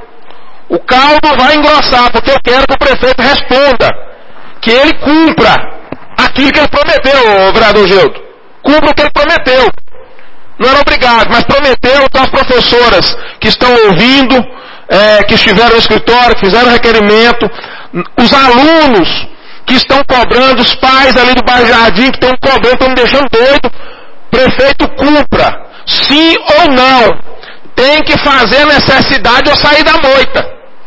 O caldo vai engrossar, porque eu quero que o prefeito responda. Que ele cumpra aquilo que ele prometeu, vereador Geudo. Cumpra o que ele prometeu. Não era obrigado, mas prometeu. Então as professoras que estão ouvindo, que estiveram no escritório, que fizeram requerimento, os alunos que estão cobrando, os pais ali do bairro Jardim que estão cobrando, estão me deixando doido. Prefeito, cumpra. Sim ou não. Tem que fazer a necessidade ou sair da moita.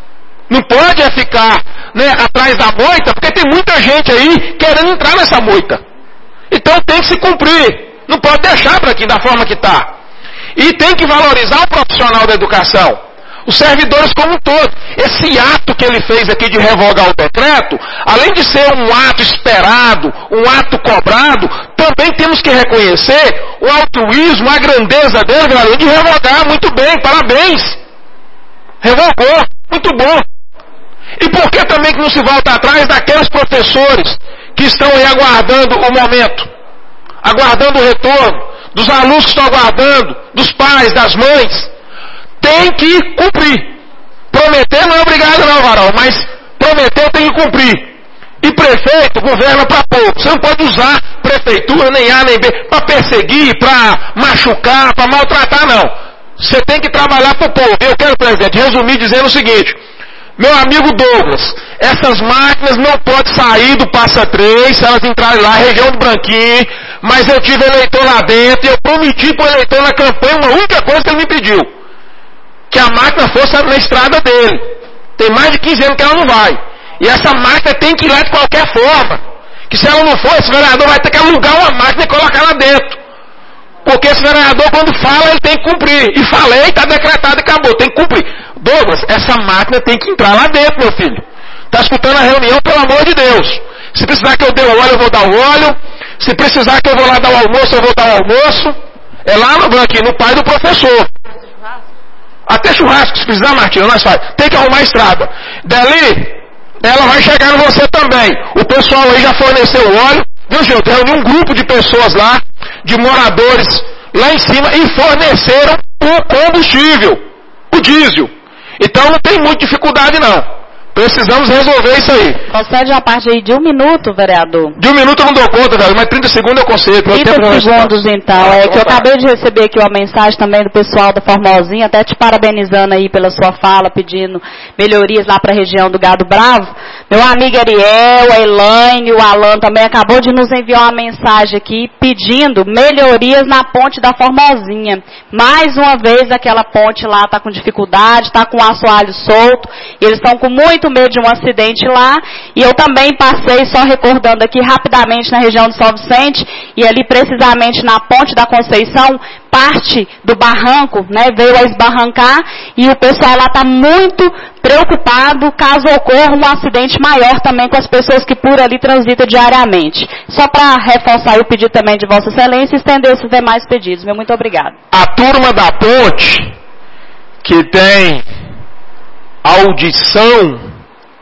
Não pode ficar atrás da moita, porque tem muita gente aí querendo entrar nessa moita. Então tem que se cumprir. Não pode deixar para aqui da forma que está. E tem que valorizar o profissional da educação. Os servidores como um todo. Esse ato que ele fez aqui de revogar o decreto, além de ser um ato esperado, um ato cobrado, também temos que reconhecer o altruísmo, a grandeza dele, galera, de revogar. Muito bem, parabéns. Revogou, muito bom. E por que também que não se volta atrás daqueles professores que estão aí aguardando o momento? Aguardando o retorno, dos alunos que estão aguardando, dos pais, das mães. Tem que cumprir. Prometer não é obrigado não, Varão, mas prometer tem que cumprir. E prefeito governa para pouco. Você não pode usar prefeitura, nem A nem B, para perseguir, para machucar, para maltratar, não. Você tem que trabalhar para o povo. Eu quero, presidente, resumir dizendo o seguinte. Meu amigo Douglas, essas máquinas não podem sair do Passa 3, se elas entrarem lá, região de Branquinho, mas eu tive eleitor lá dentro e eu prometi para o eleitor na campanha uma única coisa que ele me pediu. Que a máquina fosse na estrada dele. Tem mais de 15 anos que ela não vai. E essa máquina tem que ir lá de qualquer forma. que se ela não for, esse vereador vai ter que alugar uma máquina e colocar lá dentro. Porque esse vereador, quando fala, ele tem que cumprir. E falei, está decretado e acabou, tem que cumprir. Douglas, essa máquina tem que entrar lá dentro, meu filho. Está escutando a reunião, pelo amor de Deus. Se precisar que eu dê o óleo, eu vou dar o óleo. Se precisar que eu vou lá dar o almoço, eu vou dar o almoço. É lá no pai do professor. Até churrasco, se precisar, Martinho, nós faz. Tem que arrumar a estrada. Dali, ela vai chegar em você também. O pessoal aí já forneceu o óleo. Viu, Gil? Tem um grupo de pessoas lá, de moradores lá em cima, e forneceram o combustível, o diesel. Então não tem muita dificuldade não. Precisamos resolver isso aí. Concede uma parte aí de 1 minuto, vereador. De 1 minuto eu não dou conta, velho, mas 30 segundos eu consigo. 30 segundos então. É que eu acabei de receber aqui uma mensagem também do pessoal da Formosinha, até te parabenizando aí pela sua fala, pedindo melhorias lá para a região do Gado Bravo. Meu amigo Ariel, a Elaine, o Alan também acabou de nos enviar uma mensagem aqui pedindo melhorias na ponte da Formosinha. Mais uma vez aquela ponte lá está com dificuldade, está com o assoalho solto, e eles estão com muito medo de um acidente lá, e eu também passei, só recordando aqui rapidamente, na região de São Vicente, e ali precisamente na Ponte da Conceição, parte do barranco, né, veio a esbarrancar, e o pessoal lá está muito preocupado caso ocorra um acidente maior também com as pessoas que por ali transitam diariamente. Só para reforçar o pedido também de Vossa Excelência e estender esses demais pedidos. Meu muito obrigado. A turma da ponte, que tem audição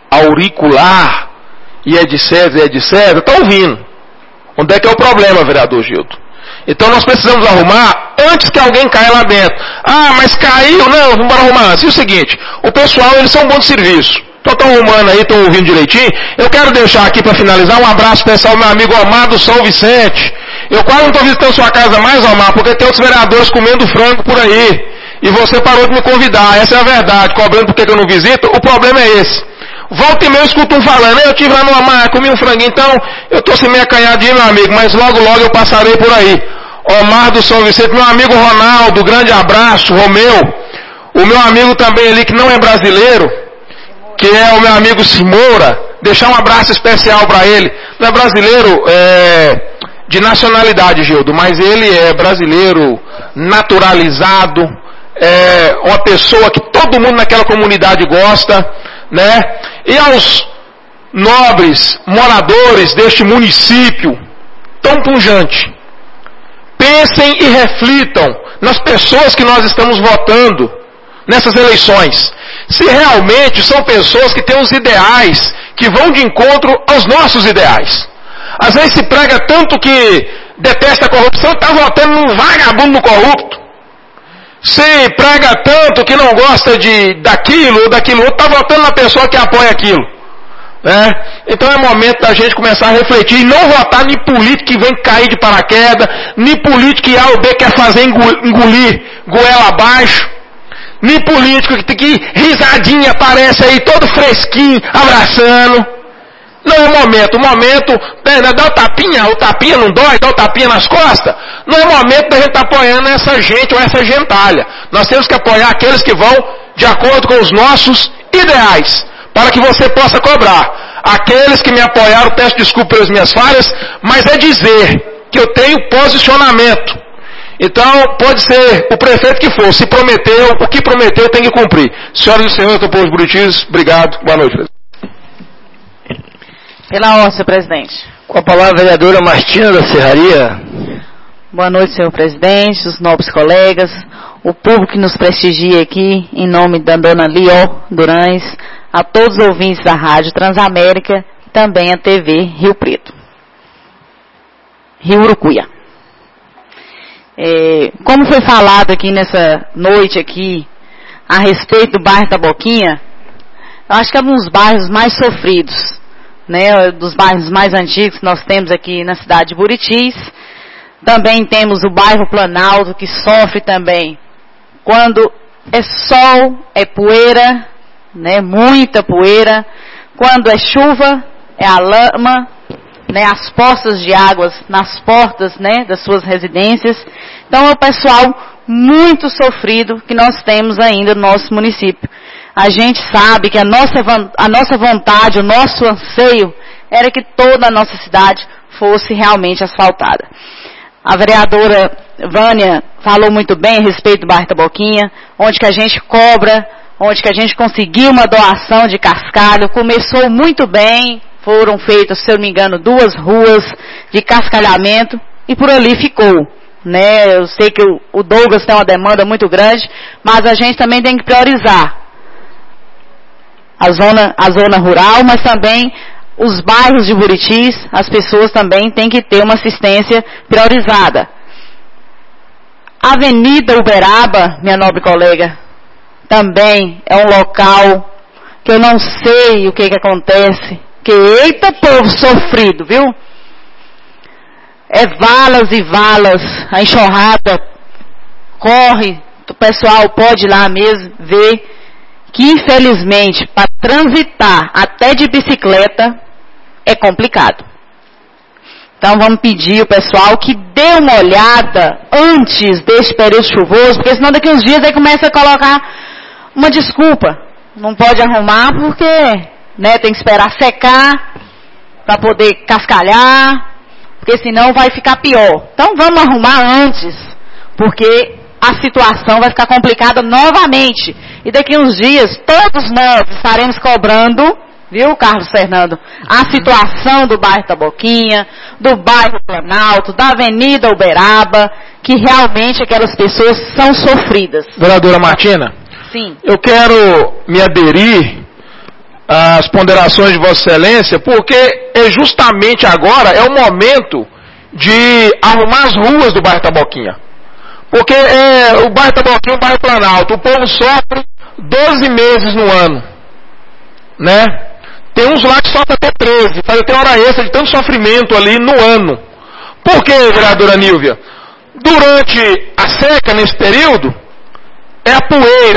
auricular e etc, está ouvindo. Onde é que é o problema, vereador Gildo? Então nós precisamos arrumar antes que alguém caia lá dentro. Ah, mas caiu, não, vamos arrumar. Assim, é o seguinte, o pessoal, eles são bons de serviço. Então estão arrumando aí, estão ouvindo direitinho. Eu quero deixar aqui para finalizar um abraço especial ao meu amigo Omar do São Vicente. Eu quase não estou visitando sua casa mais, Omar, porque tem outros vereadores comendo frango por aí. E você parou de me convidar, essa é a verdade, cobrando porque eu não visito, o problema é esse. Volta e meia eu escuto um falando, eu estive lá no Omar, comi um franguinho, então eu estou sem meio acanhadinho, meu amigo, mas logo eu passarei por aí. Omar do São Vicente, meu amigo Ronaldo, grande abraço, Romeu, o meu amigo também ali que não é brasileiro, que é o meu amigo Simoura, deixar um abraço especial para ele, não é brasileiro de nacionalidade, Gildo, mas ele é brasileiro naturalizado, é uma pessoa que todo mundo naquela comunidade gosta, né? E aos nobres moradores deste município tão pujante, pensem e reflitam nas pessoas que nós estamos votando nessas eleições. Se realmente são pessoas que têm os ideais que vão de encontro aos nossos ideais. Às vezes se prega tanto que detesta a corrupção, está votando num vagabundo corrupto. Se prega tanto que não gosta daquilo ou daquilo outro, está votando na pessoa que apoia aquilo. Né? Então é momento da gente começar a refletir e não votar em político que vem cair de paraquedas, nem político que A ou B quer fazer engolir goela abaixo, nem político que risadinha aparece aí todo fresquinho, abraçando. Não é o momento, dá o tapinha não dói, dá o tapinha nas costas. Não é o momento da gente estar apoiando essa gente ou essa gentalha. Nós temos que apoiar aqueles que vão de acordo com os nossos ideais, para que você possa cobrar. Aqueles que me apoiaram, peço desculpa pelas minhas falhas, mas é dizer que eu tenho posicionamento. Então, pode ser o prefeito que for, se prometeu, o que prometeu tem que cumprir. Senhoras e senhores do povo de Buritis, obrigado, boa noite. Pela ordem, senhor presidente. Com a palavra, a vereadora Martina da Serraria. Boa noite, senhor presidente, os nobres colegas, o público que nos prestigia aqui, em nome da dona Lió Durães, a todos os ouvintes da Rádio Transamérica e também a TV Rio Preto. Rio Urucuia. Como foi falado aqui nessa noite aqui, a respeito do bairro Taboquinha, eu acho que é um dos bairros mais sofridos, né, dos bairros mais antigos que nós temos aqui na cidade de Buritis. Também temos o bairro Planalto, que sofre também quando é sol, é poeira, né, muita poeira. Quando é chuva, é a lama, né, as poças de águas nas portas, né, das suas residências. Então é um pessoal muito sofrido que nós temos ainda no nosso município. A gente sabe que a nossa vontade, o nosso anseio, era que toda a nossa cidade fosse realmente asfaltada. A vereadora Vânia falou muito bem a respeito do bairro Taboquinha, onde que a gente cobra, onde que a gente conseguiu uma doação de cascalho, começou muito bem, foram feitas, se eu não me engano, 2 ruas de cascalhamento, e por ali ficou. Né? Eu sei que o Douglas tem uma demanda muito grande, mas a gente também tem que priorizar a zona rural, mas também os bairros de Buritis, as pessoas também têm que ter uma assistência priorizada. A Avenida Uberaba, minha nobre colega, também é um local que eu não sei o que acontece, que eita povo sofrido, viu? É valas e valas, a enxurrada corre, o pessoal pode ir lá mesmo ver que infelizmente para transitar até de bicicleta é complicado. Então vamos pedir ao pessoal que dê uma olhada antes desse período chuvoso, porque senão daqui uns dias aí começa a colocar uma desculpa. Não pode arrumar porque, né, tem que esperar secar para poder cascalhar, porque senão vai ficar pior. Então vamos arrumar antes, porque a situação vai ficar complicada novamente. E daqui uns dias todos nós estaremos cobrando, viu, Carlos Fernando, a situação do bairro Taboquinha, do bairro Planalto, da Avenida Uberaba, que realmente aquelas pessoas são sofridas. Vereadora Martina? Sim. Eu quero me aderir às ponderações de Vossa Excelência, porque é justamente agora é o momento de arrumar as ruas do bairro Taboquinha. Porque o bairro Taboquinha, o bairro Planalto, o povo sofre 12 meses no ano, né? Tem uns lá que sofrem até 13, faz até hora extra de tanto sofrimento ali no ano. Por quê, vereadora Nílvia? Durante a seca, nesse período, é a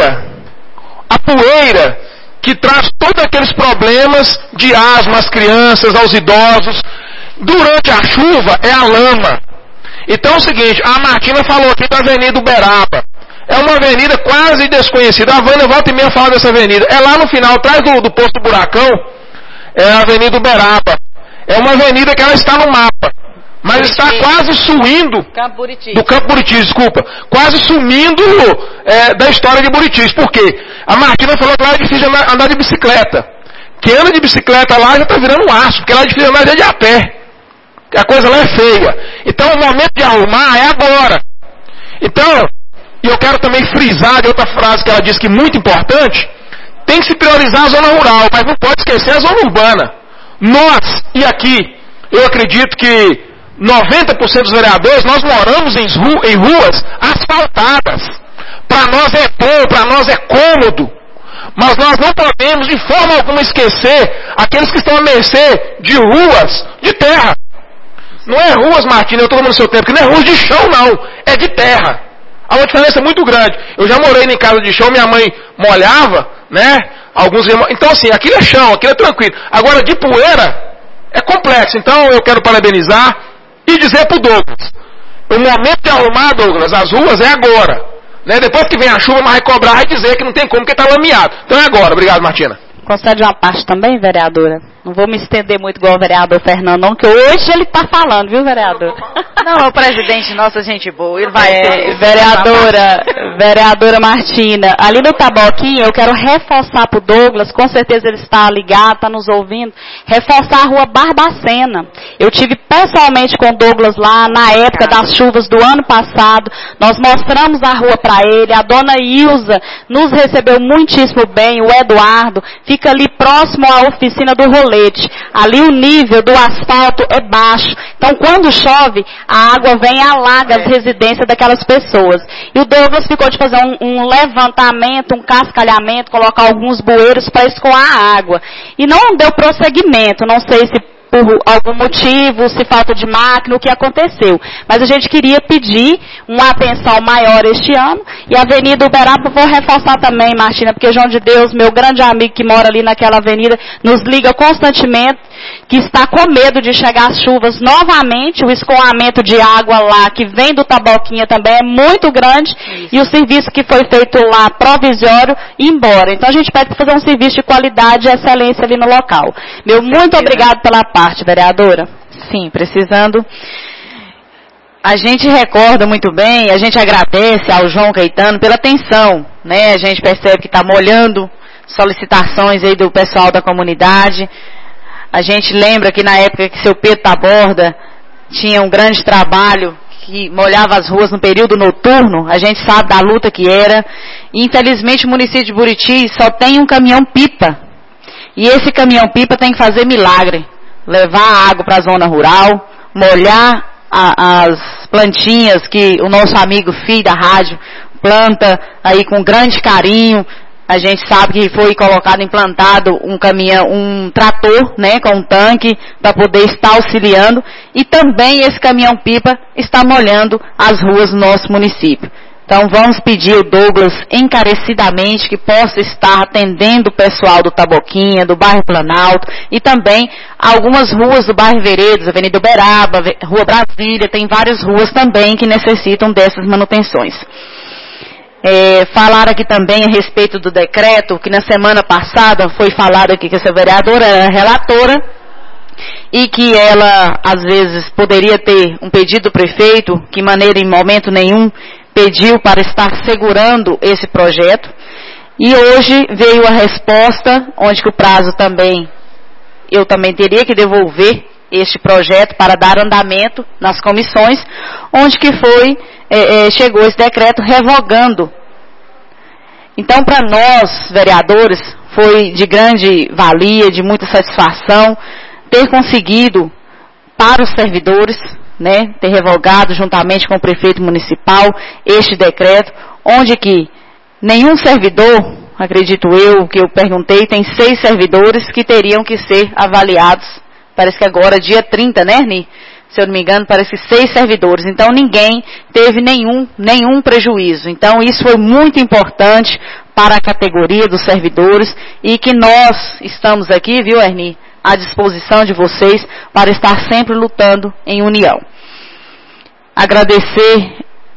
poeira que traz todos aqueles problemas de asma às crianças, aos idosos. Durante a chuva, é a lama. Então é o seguinte, a Martina falou aqui da Avenida Uberaba. É uma avenida quase desconhecida. A Vânia volta e meia fala dessa avenida. É lá no final, atrás do posto Buracão, é a Avenida Uberaba. É uma avenida que ela está no mapa, mas Buritis. Está quase sumindo do Campo Buritis, desculpa. Quase sumindo da história de Buritis. Por quê? A Martina falou que lá é difícil andar de bicicleta. Quem anda de bicicleta lá já está virando um aço, porque lá é difícil andar de a pé. A coisa lá é feia. Então o momento de arrumar é agora. Então, e eu quero também frisar de outra frase que ela disse que é muito importante, tem que se priorizar a zona rural, mas não pode esquecer a zona urbana. Nós, e aqui, eu acredito que 90% dos vereadores, nós moramos em ruas asfaltadas. Para nós é bom, para nós é cômodo. Mas nós não podemos de forma alguma esquecer aqueles que estão à mercê de ruas de terra. Não é ruas, Martina, eu estou tomando seu tempo, que não é ruas de chão não, é de terra. Há uma diferença muito grande. Eu já morei em casa de chão, minha mãe molhava, né? Então assim, aquilo é chão, aquilo é tranquilo. Agora de poeira é complexo. Então eu quero parabenizar e dizer para o Douglas, o momento de arrumar, Douglas, as ruas é agora. Né? Depois que vem a chuva, mas vai cobrar, vai dizer que não tem como, porque está lameado. Então é agora. Obrigado, Martina. Concede uma parte também, vereadora? Não vou me estender muito igual o vereador Fernando, não, que hoje ele está falando, viu, vereador? Não, o presidente, nossa gente boa, ele vai... Vereadora Martina, ali no Taboquinha, eu quero reforçar para o Douglas, com certeza ele está ligado, está nos ouvindo, reforçar a rua Barbacena. Eu tive pessoalmente com o Douglas lá, na época das chuvas do ano passado, nós mostramos a rua para ele, a dona Ilza nos recebeu muitíssimo bem, o Eduardo, fica ali próximo à oficina do rolê. Ali o nível do asfalto é baixo. Então quando chove, a água vem e alaga as residências daquelas pessoas. E o Douglas ficou de fazer um levantamento, um cascalhamento, colocar alguns bueiros para escoar a água. E não deu prosseguimento. Não sei se por algum motivo, se falta de máquina, o que aconteceu. Mas a gente queria pedir uma atenção maior este ano. E a Avenida Uberaba, vou reforçar também, Martina, porque João de Deus, meu grande amigo que mora ali naquela avenida, nos liga constantemente, que está com medo de chegar as chuvas novamente. O escoamento de água lá, que vem do Taboquinha também, é muito grande. Isso. E o serviço que foi feito lá, provisório, embora. Então a gente pede para fazer um serviço de qualidade e excelência ali no local. Meu muito obrigado pela parte, vereadora. Sim, precisando. A gente recorda muito bem, a gente agradece ao João Caetano pela atenção, né? A gente percebe que está molhando solicitações aí do pessoal da comunidade. A gente lembra que na época que seu Pedro Taborda tinha um grande trabalho que molhava as ruas no período noturno, a gente sabe da luta que era. E, infelizmente, o município de Buriti só tem um caminhão-pipa. E esse caminhão-pipa tem que fazer milagre. Levar água para a zona rural, molhar as plantinhas que o nosso amigo filho da rádio planta aí com grande carinho. A gente sabe que foi colocado, implantado um caminhão, um trator, né, com um tanque, para poder estar auxiliando. E também esse caminhão-pipa está molhando as ruas do nosso município. Então vamos pedir ao Douglas encarecidamente que possa estar atendendo o pessoal do Taboquinha, do bairro Planalto e também algumas ruas do bairro Veredas, Avenida Uberaba, Rua Brasília, tem várias ruas também que necessitam dessas manutenções. Falar aqui também a respeito do decreto, que na semana passada foi falado aqui que essa vereadora era relatora e que ela, às vezes, poderia ter um pedido do prefeito, que maneira em momento nenhum pediu para estar segurando esse projeto. E hoje veio a resposta, onde que o prazo também, eu também teria que devolver este projeto para dar andamento nas comissões, onde que chegou esse decreto revogando. Então, para nós, vereadores, foi de grande valia, de muita satisfação, ter conseguido, para os servidores, né, ter revogado juntamente com o prefeito municipal este decreto, onde que nenhum servidor, acredito eu, que eu perguntei, tem 6 servidores que teriam que ser avaliados, parece que agora dia 30, né, Ernie? Se eu não me engano, parece que 6 servidores. Então, ninguém teve nenhum prejuízo. Então, isso foi muito importante para a categoria dos servidores e que nós estamos aqui, viu, Ernie, à disposição de vocês para estar sempre lutando em união. Agradecer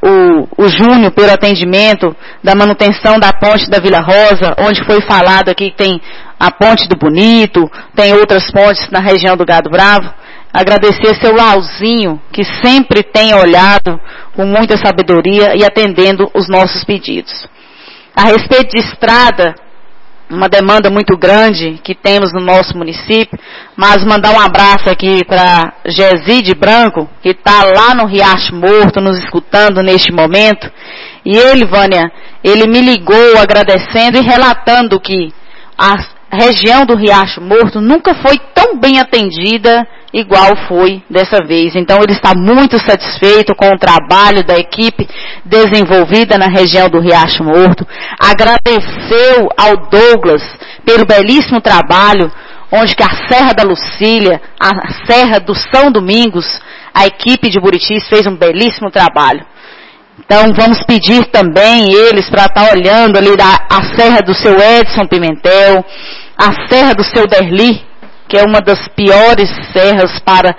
o Júnior pelo atendimento da manutenção da ponte da Vila Rosa, onde foi falado aqui que tem a ponte do Bonito, tem outras pontes na região do Gado Bravo. Agradecer seu Lauzinho, que sempre tem olhado com muita sabedoria e atendendo os nossos pedidos. A respeito de estrada, uma demanda muito grande que temos no nosso município, mas mandar um abraço aqui para Geside Branco, que está lá no Riacho Morto, nos escutando neste momento. E ele, Vânia, ele me ligou agradecendo e relatando que a região do Riacho Morto nunca foi tão bem atendida igual foi dessa vez. Então ele está muito satisfeito com o trabalho da equipe desenvolvida na região do Riacho Morto. Agradeceu ao Douglas pelo belíssimo trabalho, onde que a Serra da Lucília, a Serra do São Domingos, a equipe de Buriti fez um belíssimo trabalho. Então vamos pedir também eles para estar olhando ali a Serra do seu Edson Pimentel, a Serra do seu Derli, que é uma das piores serras para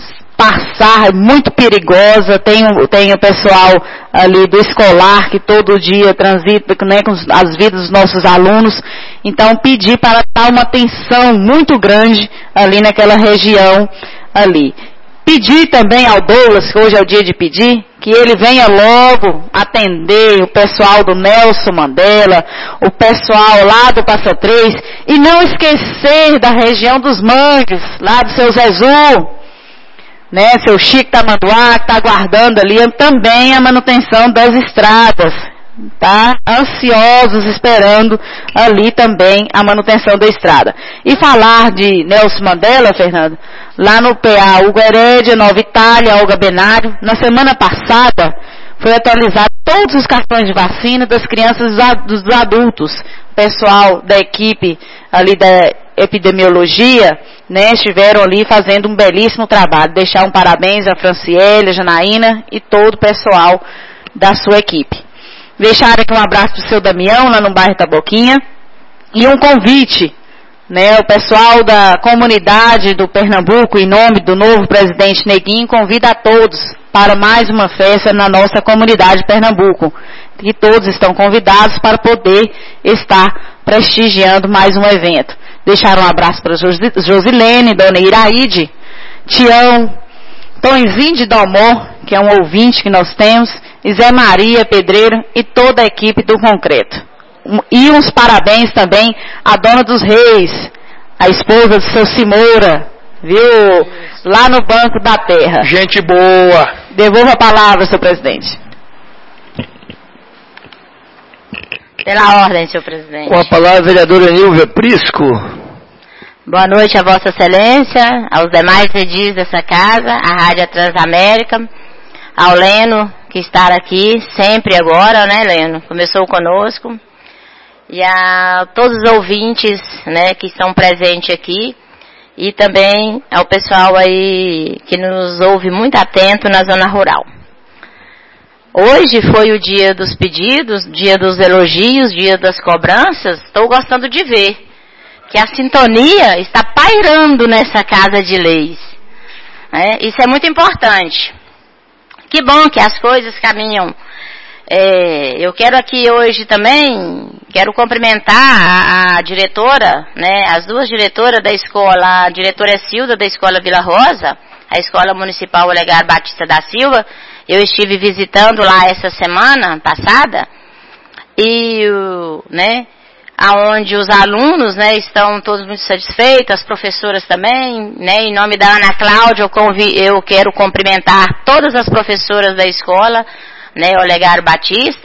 passar, muito perigosa. Tem o pessoal ali do escolar que todo dia transita, né, com as vidas dos nossos alunos. Então pedir para dar uma atenção muito grande ali naquela região ali. Pedir também ao Douglas, que hoje é o dia de pedir, que ele venha logo atender o pessoal do Nelson Mandela, o pessoal lá do Passa Três, e não esquecer da região dos Mangues, lá do seu Zezu, né, seu Chico Tamanduá, que está aguardando ali também a manutenção das estradas, tá? Ansiosos, esperando ali também a manutenção da estrada. E falar de Nelson Mandela, Fernando, lá no PA Hugo Herédia, Nova Itália, Olga Benário, na semana passada foi atualizado todos os cartões de vacina das crianças e dos adultos. O pessoal da equipe ali da epidemiologia, né, estiveram ali fazendo um belíssimo trabalho. Deixar um parabéns a Franciele, a Janaína e todo o pessoal da sua equipe. Deixar aqui um abraço para o seu Damião, lá no bairro Taboquinha, e um convite, né, o pessoal da comunidade do Pernambuco, em nome do novo presidente Neguinho, convida a todos para mais uma festa na nossa comunidade Pernambuco. E todos estão convidados para poder estar prestigiando mais um evento. Deixar um abraço para Josilene, Dona Iraide, Tião, Tonzinho de Dalmor, que é um ouvinte que nós temos, e Zé Maria, pedreiro, e toda a equipe do Concreto. E uns parabéns também à Dona dos Reis, a esposa do seu Cimoura, viu? Lá no Banco da Terra. Gente boa. Devolvo a palavra, senhor presidente. Pela ordem, senhor presidente. Com a palavra, a vereadora Nilvia Prisco. Boa noite a Vossa Excelência, aos demais edis dessa casa, à Rádio Transamérica, ao Leno, que está aqui sempre agora, né, Leno? Começou conosco. E a todos os ouvintes, né, que estão presentes aqui. E também ao pessoal aí que nos ouve muito atento na zona rural. Hoje foi o dia dos pedidos, dia dos elogios, dia das cobranças. Estou gostando de ver que a sintonia está pairando nessa casa de leis. Isso é muito importante. Que bom que as coisas caminham. Eu quero aqui hoje também, quero cumprimentar a diretora, né, as duas diretoras da escola, a diretora Silda da Escola Vila Rosa, a Escola Municipal Olegário Batista da Silva. Eu estive visitando lá essa semana passada, e, né, aonde os alunos, né, estão todos muito satisfeitos, as professoras também, né, em nome da Ana Cláudia, eu quero cumprimentar todas as professoras da escola, né, Olegário Batista,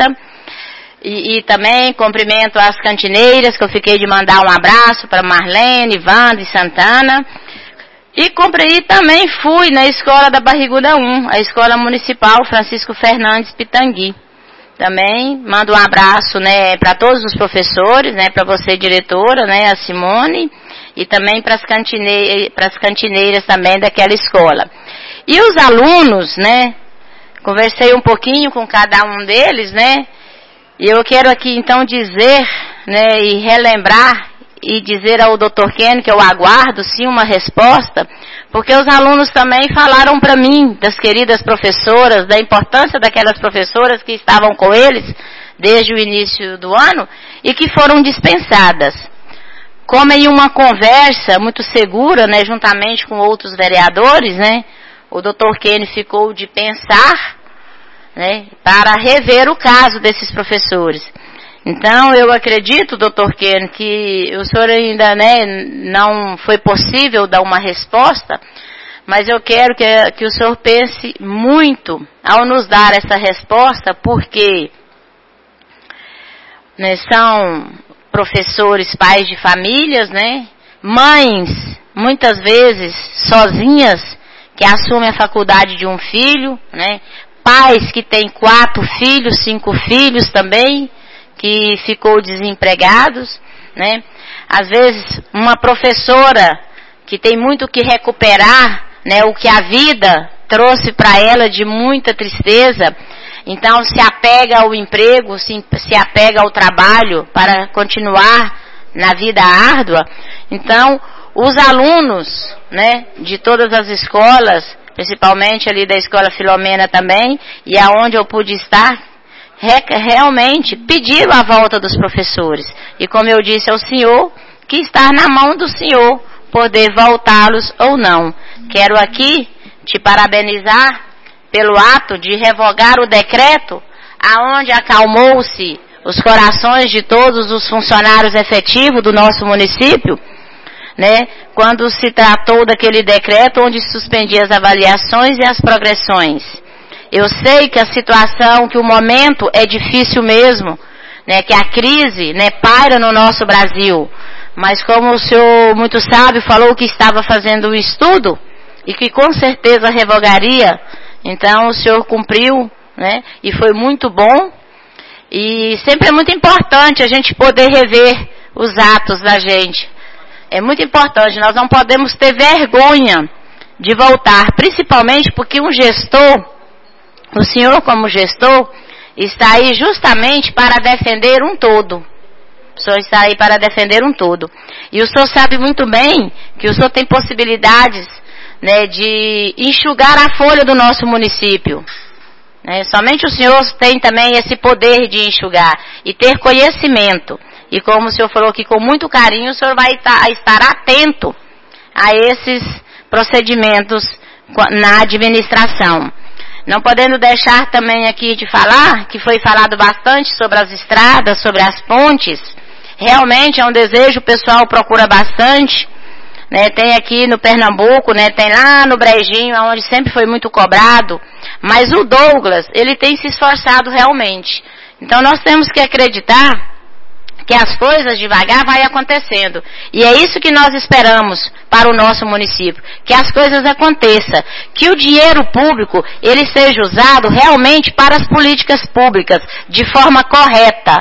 e também cumprimento as cantineiras, que eu fiquei de mandar um abraço para Marlene, Wanda e Santana. E também fui na escola da Barriguda 1, a escola municipal Francisco Fernandes Pitangui. Também mando um abraço, né, para todos os professores, né, para você diretora, né, a Simone, e também para as cantineiras também daquela escola. E os alunos, né, conversei um pouquinho com cada um deles, né, e eu quero aqui então dizer, né, e relembrar e dizer ao Dr. Ken que eu aguardo sim uma resposta, porque os alunos também falaram para mim, das queridas professoras, da importância daquelas professoras que estavam com eles desde o início do ano e que foram dispensadas. Como em uma conversa muito segura, né, juntamente com outros vereadores, né, o Dr. Ken ficou de pensar, né, para rever o caso desses professores. Então, eu acredito, Dr. Ken, que o senhor ainda, né, não foi possível dar uma resposta, mas eu quero que o senhor pense muito ao nos dar essa resposta, porque, né, são professores, pais de famílias, né, mães, muitas vezes sozinhas, que assumem a faculdade de um filho, né, pais que têm 4 filhos, 5 filhos também, que ficou desempregados, né? Às vezes uma professora que tem muito que recuperar, né? O que a vida trouxe para ela de muita tristeza, então se apega ao emprego, se apega ao trabalho para continuar na vida árdua. Então os alunos, né? De todas as escolas, principalmente ali da Escola Filomena também, e aonde eu pude estar, realmente pediram a volta dos professores. E como eu disse ao senhor, que está na mão do senhor poder voltá-los ou não. Quero aqui te parabenizar pelo ato de revogar o decreto aonde acalmou-se os corações de todos os funcionários efetivos do nosso município, né? Quando se tratou daquele decreto onde suspendia as avaliações e as progressões. Eu sei que a situação, que o momento é difícil mesmo, né, que a crise, né, paira no nosso Brasil. Mas como o senhor muito sábio falou que estava fazendo um estudo e que com certeza revogaria, então o senhor cumpriu, né, e foi muito bom. E sempre é muito importante a gente poder rever os atos da gente. É muito importante, nós não podemos ter vergonha de voltar, principalmente porque um gestor, o senhor como gestor, está aí justamente para defender um todo. O senhor está aí para defender um todo. E o senhor sabe muito bem que o senhor tem possibilidades, né, de enxugar a folha do nosso município. Somente o senhor tem também esse poder de enxugar e ter conhecimento. E como o senhor falou aqui com muito carinho, o senhor vai estar atento a esses procedimentos na administração. Não podendo deixar também aqui de falar, que foi falado bastante sobre as estradas, sobre as pontes. Realmente é um desejo, o pessoal procura bastante. Né, tem aqui no Pernambuco, né, tem lá no Brejinho, onde sempre foi muito cobrado, mas o Douglas, ele tem se esforçado realmente. Então nós temos que acreditar que as coisas devagar vai acontecendo. E é isso que nós esperamos para o nosso município, que as coisas aconteçam, que o dinheiro público, ele seja usado realmente para as políticas públicas, de forma correta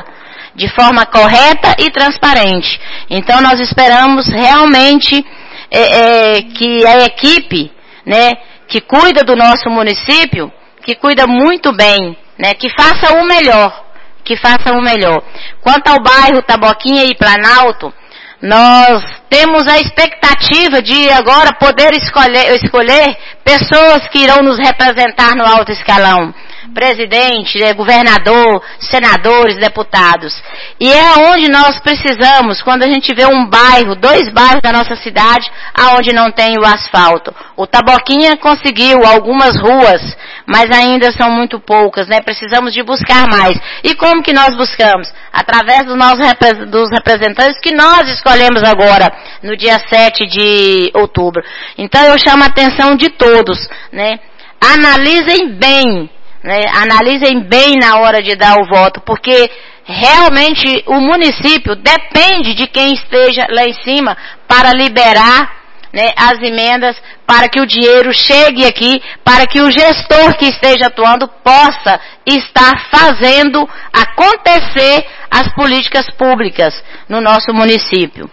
e transparente. Então nós esperamos realmente que a equipe, né, que cuida do nosso município, que cuida muito bem, né, que faça o melhor. Quanto ao bairro Taboquinha e Planalto, nós temos a expectativa de agora poder escolher pessoas que irão nos representar no alto escalão. Presidente, governador, senadores, deputados. E é onde nós precisamos, quando a gente vê um bairro, 2 bairros da nossa cidade, aonde não tem o asfalto. O Taboquinha conseguiu algumas ruas, mas ainda são muito poucas, né? Precisamos de buscar mais. E como que nós buscamos? Através dos representantes que nós escolhemos agora, no dia 7 de outubro. Então eu chamo a atenção de todos, né? Analisem bem na hora de dar o voto, porque realmente o município depende de quem esteja lá em cima para liberar, né, as emendas, para que o dinheiro chegue aqui, para que o gestor que esteja atuando possa estar fazendo acontecer as políticas públicas no nosso município.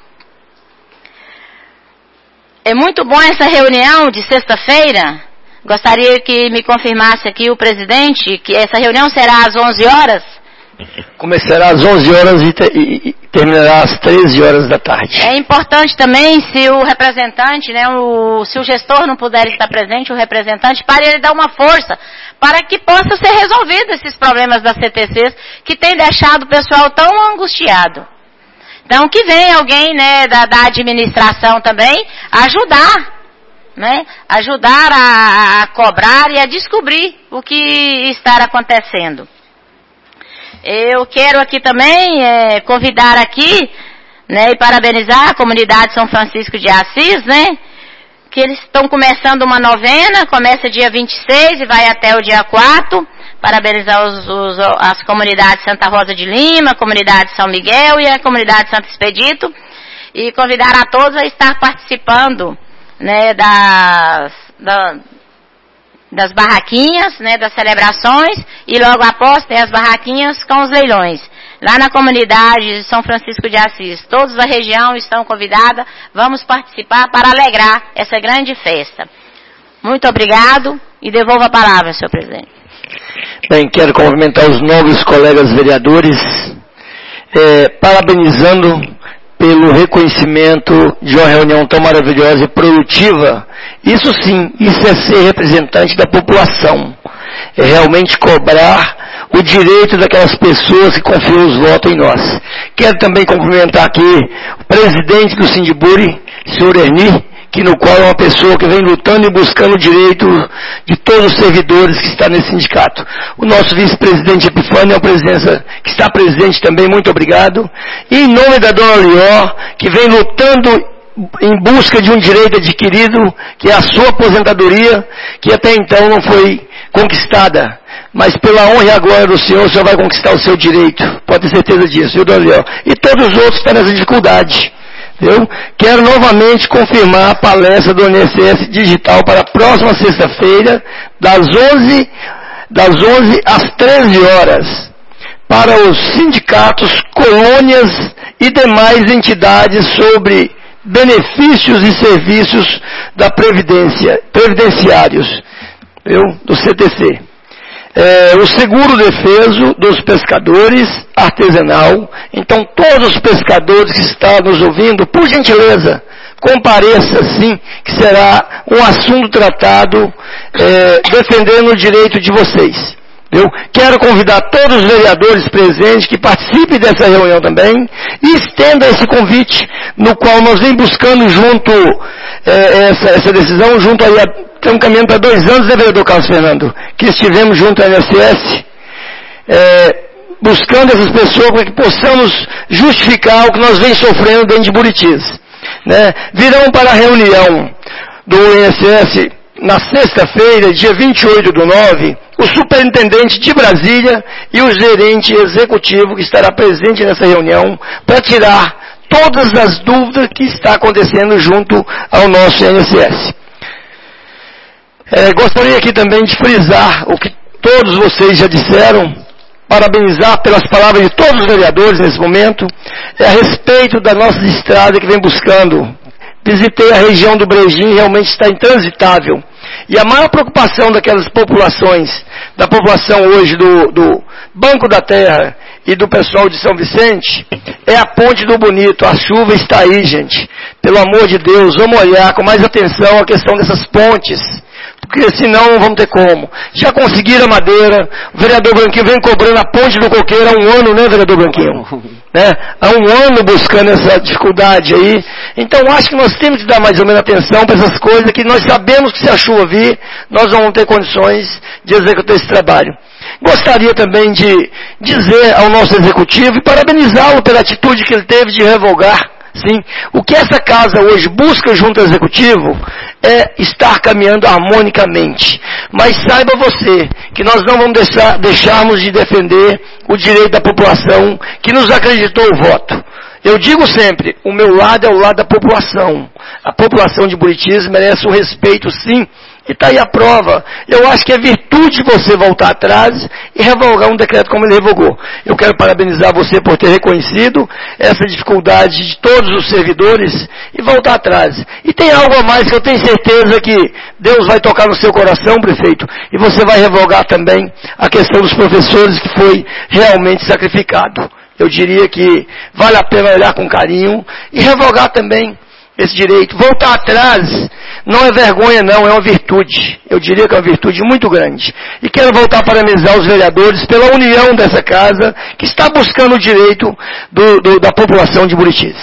É muito bom essa reunião de sexta-feira. Gostaria que me confirmasse aqui o presidente que essa reunião será às 11 horas? Começará às 11 horas e terminará às 13 horas da tarde. É importante também, se o representante, né, se o gestor não puder estar presente, o representante, para ele dar uma força, para que possa ser resolvido esses problemas das CTCs, que tem deixado o pessoal tão angustiado. Então, que venha alguém, né, da administração também, ajudar. Né? Ajudar a cobrar e a descobrir o que está acontecendo. Eu quero aqui também convidar aqui, né, e parabenizar a comunidade São Francisco de Assis, né, que eles estão começando uma novena, começa dia 26 e vai até o dia 4. Parabenizar as comunidades Santa Rosa de Lima, comunidade São Miguel e a comunidade Santo Expedito, e convidar a todos a estar participando, né, das barraquinhas, né, das celebrações, e logo após tem as barraquinhas com os leilões. Lá na comunidade de São Francisco de Assis, todos da região estão convidados, vamos participar para alegrar essa grande festa. Muito obrigado e devolvo a palavra, senhor presidente. Bem, quero cumprimentar os nobres colegas vereadores, parabenizando pelo reconhecimento de uma reunião tão maravilhosa e produtiva. Isso sim, isso é ser representante da população. É realmente cobrar o direito daquelas pessoas que confiam os votos em nós. Quero também cumprimentar aqui o presidente do Sindiburi, senhor Erni, no qual é uma pessoa que vem lutando e buscando o direito de todos os servidores que estão nesse sindicato. O nosso vice-presidente Epifânio é uma presença que está presente também, muito obrigado. E em nome da dona Lior, que vem lutando em busca de um direito adquirido, que é a sua aposentadoria, que até então não foi conquistada. Mas pela honra e a glória do Senhor, o Senhor vai conquistar o seu direito. Pode ter certeza disso, viu, dona Lior? E todos os outros estão nessa dificuldade. Eu quero novamente confirmar a palestra do INSS Digital para a próxima sexta-feira, das 11 às 13 horas, para os sindicatos, colônias e demais entidades sobre benefícios e serviços da previdenciários, do CTC. O seguro defeso dos pescadores artesanal. Então, todos os pescadores que estão nos ouvindo, por gentileza, compareça sim, que será um assunto tratado defendendo o direito de vocês. Eu quero convidar todos os vereadores presentes que participem dessa reunião também e estenda esse convite, no qual nós vem buscando junto essa decisão, junto aí, estamos caminhando para 2 anos, né, vereador Carlos Fernando, que estivemos junto ao INSS, buscando essas pessoas para que possamos justificar o que nós vem sofrendo dentro de Buritis. Né? Virão para a reunião do INSS na sexta-feira, dia 28/9, o superintendente de Brasília e o gerente executivo que estará presente nessa reunião para tirar todas as dúvidas que está acontecendo junto ao nosso INSS. Gostaria aqui também de frisar o que todos vocês já disseram, parabenizar pelas palavras de todos os vereadores nesse momento, a respeito da nossa estrada que vem buscando. Visitei a região do Brejinho, realmente está intransitável. E a maior preocupação daquelas populações, da população hoje do Banco da Terra e do pessoal de São Vicente, é a Ponte do Bonito. A chuva está aí, gente. Pelo amor de Deus, vamos olhar com mais atenção a questão dessas pontes, porque senão não vamos ter como. Já conseguiram a madeira, o vereador Branquinho vem cobrando a Ponte do Coqueiro há 1 ano, né, vereador Branquinho? Né? Há 1 ano buscando essa dificuldade aí. Então acho que nós temos que dar mais ou menos atenção para essas coisas, que nós sabemos que se a chuva vir, nós não vamos ter condições de executar esse trabalho. Gostaria também de dizer ao nosso executivo e parabenizá-lo pela atitude que ele teve de revogar. Sim, o que essa casa hoje busca junto ao executivo é estar caminhando harmonicamente. Mas saiba você que nós não vamos deixarmos de defender o direito da população que nos acreditou o voto. Eu digo sempre, o meu lado é o lado da população. A população de Buritis merece o respeito, sim. E está aí a prova. Eu acho que é virtude você voltar atrás e revogar um decreto como ele revogou. Eu quero parabenizar você por ter reconhecido essa dificuldade de todos os servidores e voltar atrás. E tem algo a mais que eu tenho certeza que Deus vai tocar no seu coração, prefeito, e você vai revogar também a questão dos professores que foi realmente sacrificado. Eu diria que vale a pena olhar com carinho e revogar também esse direito. Voltar atrás não é vergonha não, é uma virtude. Eu diria que é uma virtude muito grande. E quero voltar a parabenizar os vereadores pela união dessa casa, que está buscando o direito da população de Buritis.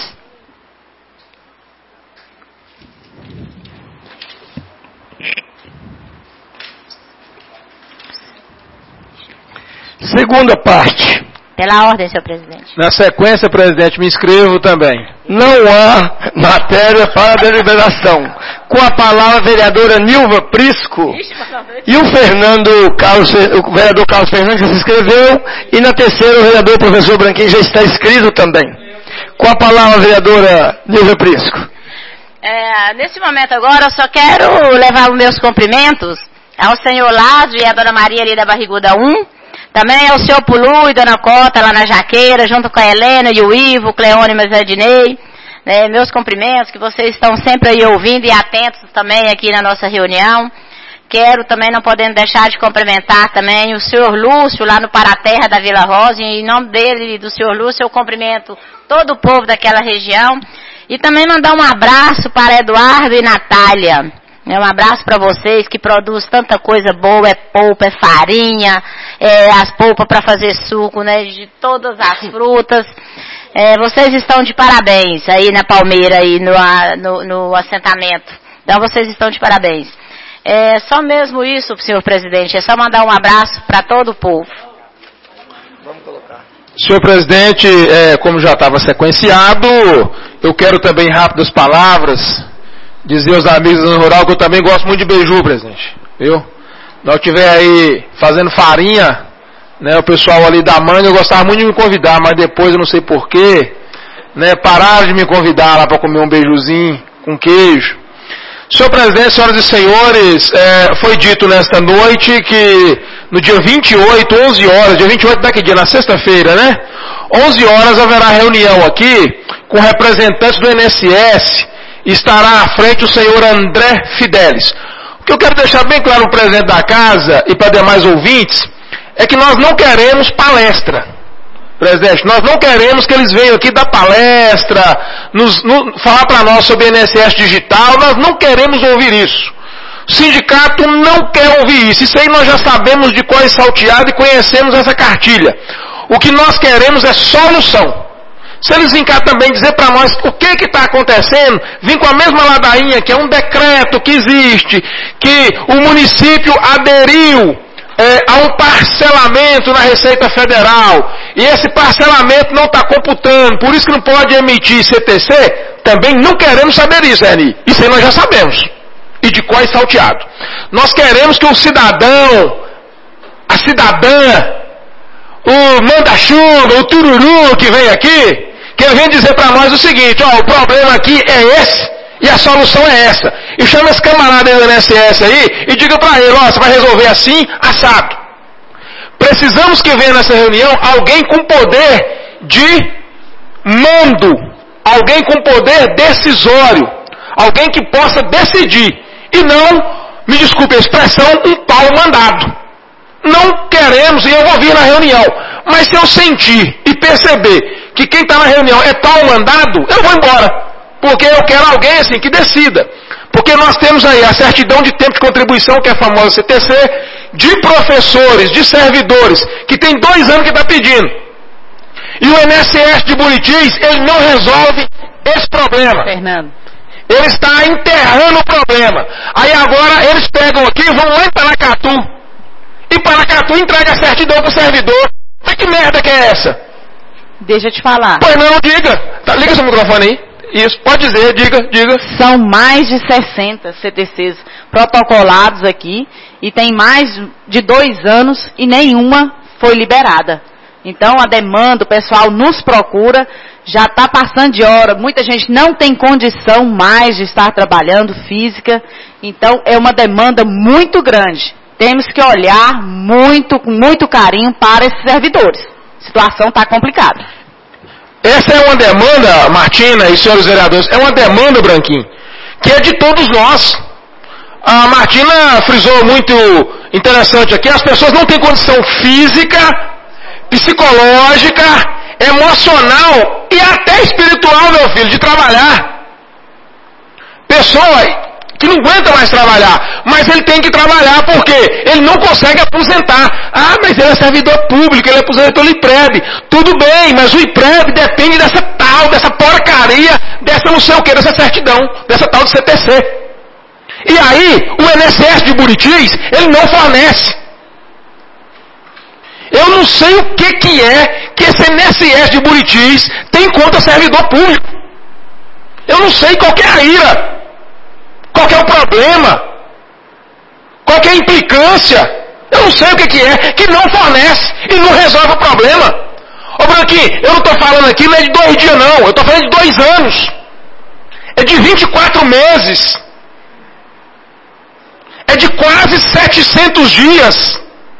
Segunda parte. Pela ordem, senhor presidente. Na sequência, presidente, me inscrevo também. Não há matéria para deliberação. Com a palavra a vereadora Nilva Prisco e o vereador Carlos Fernandes já se inscreveu, e na terceira o vereador professor Branquinho já está inscrito também. Com a palavra a vereadora Nilva Prisco. Nesse momento agora eu só quero levar os meus cumprimentos ao senhor Lázaro e à dona Maria ali da Barriguda 1, também ao senhor Pulu e dona Cota lá na Jaqueira, junto com a Helena e o Ivo, o Cleone e o Mazadinei. Meus cumprimentos, que vocês estão sempre aí ouvindo e atentos também aqui na nossa reunião. Quero também, não podendo deixar de cumprimentar também o senhor Lúcio lá no Paraterra da Vila Rosa. Em nome dele e do senhor Lúcio, eu cumprimento todo o povo daquela região. E também mandar um abraço para Eduardo e Natália. Um abraço para vocês que produzem tanta coisa boa, é polpa, é farinha, as polpas para fazer suco, né, de todas as frutas. Vocês estão de parabéns aí na Palmeira, aí no assentamento. Então vocês estão de parabéns. Só mesmo isso, senhor presidente, é só mandar um abraço para todo o povo. Vamos colocar. Senhor presidente, como já estava sequenciado, eu quero também rápidas palavras. Dizer aos amigos da Zona Rural que eu também gosto muito de beiju, presidente. Viu? Nós estiver aí fazendo farinha, né, o pessoal ali da manga, eu gostava muito de me convidar, mas depois eu não sei porquê, né, pararam de me convidar lá para comer um beijuzinho com queijo. Senhor presidente, senhoras e senhores, foi dito nesta noite que no dia 28, 11 horas, dia 28 daqui dia, na sexta-feira, né? 11 horas haverá reunião aqui com representantes do INSS, estará à frente o senhor André Fidelis. O que eu quero deixar bem claro para o presidente da casa e para demais ouvintes, é que nós não queremos palestra. Presidente, nós não queremos que eles venham aqui dar palestra, falar para nós sobre INSS digital, nós não queremos ouvir isso. O sindicato não quer ouvir isso. Isso aí nós já sabemos de qual é salteado e conhecemos essa cartilha. O que nós queremos é solução. Se eles virem cá também dizer para nós o que está acontecendo, vir com a mesma ladainha, que é um decreto que existe, que o município aderiu a um parcelamento na Receita Federal, e esse parcelamento não está computando, por isso que não pode emitir CTC, também não queremos saber isso, Eni. Isso aí nós já sabemos. E de qual é salteado. Nós queremos que o cidadão, a cidadã, o manda-chuva, o tururu que vem aqui, que ele vem dizer para nós o seguinte, ó, o problema aqui é esse e a solução é essa. E chama esse camarada do INSS aí e diga para ele, ó, você vai resolver assim, assado. Precisamos que venha nessa reunião alguém com poder de mando, alguém com poder decisório, alguém que possa decidir. E não, me desculpe a expressão, um pau mandado. Não queremos, e eu vou vir na reunião. Mas se eu sentir e perceber que quem está na reunião é pau mandado, eu vou embora. Porque eu quero alguém assim que decida. Porque nós temos aí a certidão de tempo de contribuição, que é a famosa CTC, de professores, de servidores, que tem 2 anos que está pedindo. E o INSS de Buritis, ele não resolve esse problema. Fernando. Ele está enterrando o problema. Aí agora eles pegam aqui e vão lá em Paracatu. E Paracatu entrega a certidão para o servidor. Mas que merda que é essa? Deixa eu te falar. Pois não, diga. Tá, liga seu microfone aí. Isso, pode dizer, diga. São mais de 60 CTCs protocolados aqui. E tem mais de 2 anos e nenhuma foi liberada. Então a demanda, o pessoal nos procura. Já está passando de hora, muita gente não tem condição mais de estar trabalhando física, então é uma demanda muito grande. Temos que olhar com muito carinho para esses servidores. A situação está complicada. Essa é uma demanda, Martina e senhores vereadores, é uma demanda, Branquinho, que é de todos nós. A Martina frisou muito interessante aqui, as pessoas não têm condição física, psicológica, emocional e até espiritual, meu filho, de trabalhar. Pessoa que não aguenta mais trabalhar, mas ele tem que trabalhar porque ele não consegue aposentar. Ah, mas ele é servidor público, ele é aposentou do IPREB. Tudo bem, mas o IPREB depende dessa porcaria, dessa não sei o que, dessa certidão, dessa tal de CTC. E aí, o INSS de Buritis, ele não fornece. Eu não sei o que é que esse INSS de Buritis tem contra servidor público. Eu não sei qual que é a ira, qual que é o problema, qual que é a implicância. Eu não sei o que é que não fornece e não resolve o problema. Ô Branquinho, eu não estou falando aqui não é de 2 dias não, eu estou falando de 2 anos. É de 24 meses. É de quase 700 dias.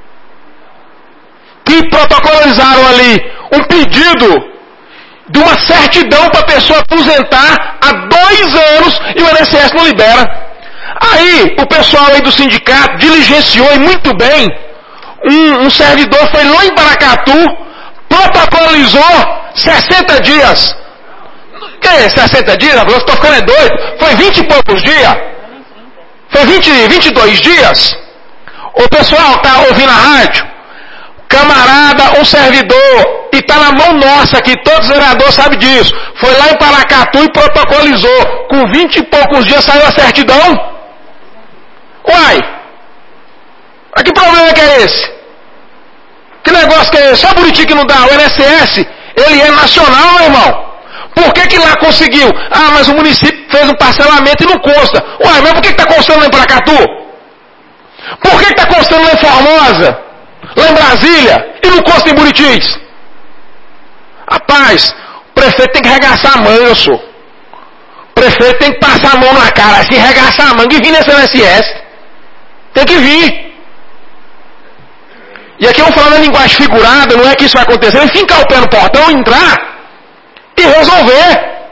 Que protocolizaram ali um pedido de uma certidão para a pessoa aposentar há 2 anos e o INSS não libera. Aí o pessoal aí do sindicato diligenciou e muito bem. Um servidor foi lá em Paracatu, protocolizou 60 dias. Que é 60 dias? Eu estou ficando doido. Foi 20 e poucos dias. Foi 22 dias. O pessoal está ouvindo a rádio. Camarada, um servidor, e está na mão nossa, que todos os vereadores sabem disso, foi lá em Paracatu e protocolizou, com 20 e poucos dias saiu a certidão. Uai, mas que problema que é esse? Que negócio que é esse? Só Buriti que não dá, o INSS, ele é nacional, meu irmão. Por que lá conseguiu? Ah, mas o município fez um parcelamento e não consta. Uai, mas por que está constando lá em Paracatu? Por que está constando lá em Formosa? Lá em Brasília, e não consta em Buritis. Rapaz, o prefeito tem que regaçar a manga, senhor. O prefeito tem que passar a mão na cara, assim, regaçar a manga e vir nesse INSS. Tem que vir. E aqui eu vou falar na linguagem figurada, não é que isso vai acontecer, é fincar o pé no portão, entrar e resolver.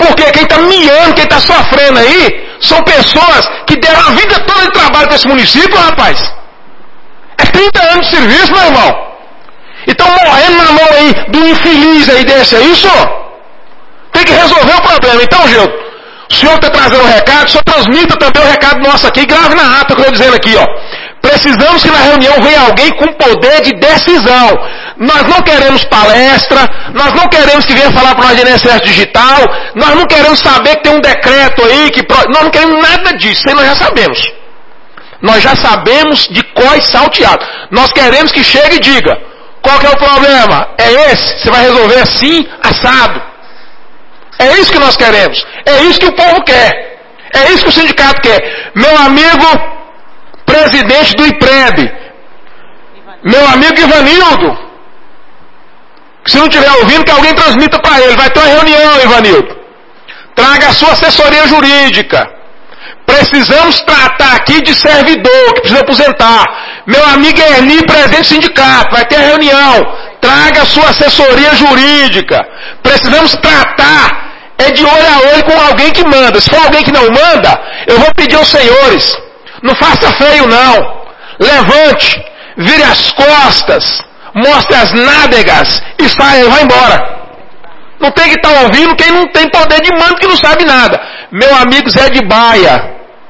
Porque quem está miando, quem está sofrendo aí, são pessoas que deram a vida toda de trabalho para esse município, rapaz. É 30 anos de serviço, meu irmão. E estão morrendo na mão aí do infeliz aí desse aí, senhor. Tem que resolver o problema. Então, Gildo, o senhor está trazendo o recado, o senhor transmita também o recado nosso aqui, grave na ata que eu estou dizendo aqui, ó. Precisamos que na reunião venha alguém com poder de decisão. Nós não queremos palestra, nós não queremos que venha falar para nós de INSS digital, nós não queremos saber que tem um decreto aí, nós não queremos nada disso, isso aí nós já sabemos. Nós já sabemos de cós salteado. Nós queremos que chegue e diga, qual que é o problema? É esse, você vai resolver assim, assado. É isso que nós queremos, é isso que o povo quer, é isso que o sindicato quer. Meu amigo presidente do IPREB, meu amigo Ivanildo, se não estiver ouvindo, que alguém transmita para ele, vai ter uma reunião, Ivanildo, traga a sua assessoria jurídica, precisamos tratar aqui de servidor, que precisa aposentar, meu amigo Erni, presidente do sindicato, vai ter a reunião, traga a sua assessoria jurídica, precisamos tratar, de olho a olho com alguém que manda. Se for alguém que não manda, eu vou pedir aos senhores, não faça feio não, levante, vire as costas, mostre as nádegas e saia e vai embora. Não tem que estar ouvindo quem não tem poder de mando, que não sabe nada. Meu amigo Zé de Baia,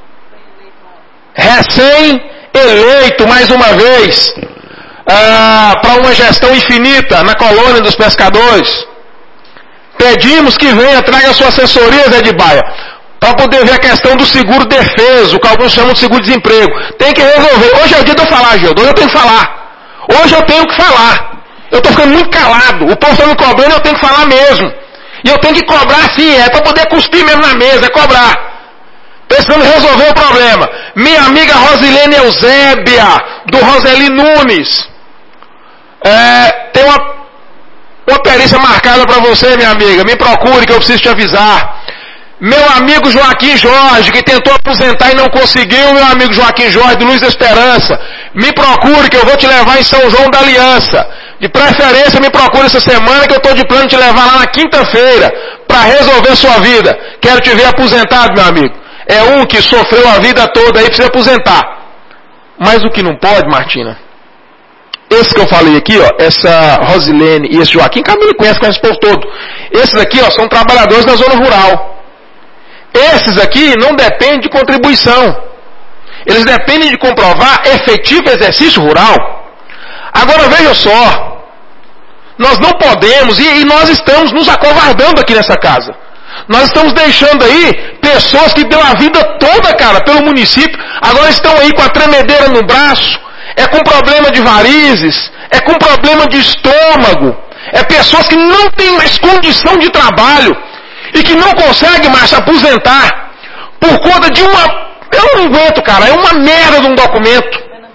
recém-eleito mais uma vez, para uma gestão infinita na colônia dos pescadores. Pedimos que venha, traga a sua assessoria, Zé de Baia, para poder ver a questão do seguro defeso, que alguns chamam de seguro-desemprego. Tem que resolver. Hoje é o dia de eu falar, Gildo. Hoje eu tenho que falar. Hoje eu tenho que falar. Eu estou ficando muito calado. O povo está me cobrando, eu tenho que falar mesmo. E eu tenho que cobrar sim, é para poder cuspir mesmo na mesa, é cobrar. Precisamos resolver o problema. Minha amiga Rosilene Eusébia, do Roseli Nunes, tem uma perícia marcada para você, minha amiga. Me procure que eu preciso te avisar. Meu amigo Joaquim Jorge, que tentou aposentar e não conseguiu, meu amigo Joaquim Jorge, do Luz da Esperança, me procure que eu vou te levar em São João da Aliança. De preferência, me procure essa semana que eu estou de plano de te levar lá na quinta-feira para resolver sua vida. Quero te ver aposentado, meu amigo. É um que sofreu a vida toda aí, precisa aposentar. Mas o que não pode, Martina, esse que eu falei aqui, ó, essa Rosilene e esse Joaquim, Camilo conhece esse povo todo. Esses aqui, ó, são trabalhadores da zona rural. Esses aqui não dependem de contribuição. Eles dependem de comprovar efetivo exercício rural. Agora veja só, nós não podemos, e nós estamos nos acovardando aqui nessa casa. Nós estamos deixando aí pessoas que dão a vida toda, cara, pelo município, agora estão aí com a tremedeira no braço, é com problema de varizes, é com problema de estômago, é pessoas que não têm mais condição de trabalho e que não conseguem mais se aposentar por conta de eu não aguento, cara, é uma merda de um documento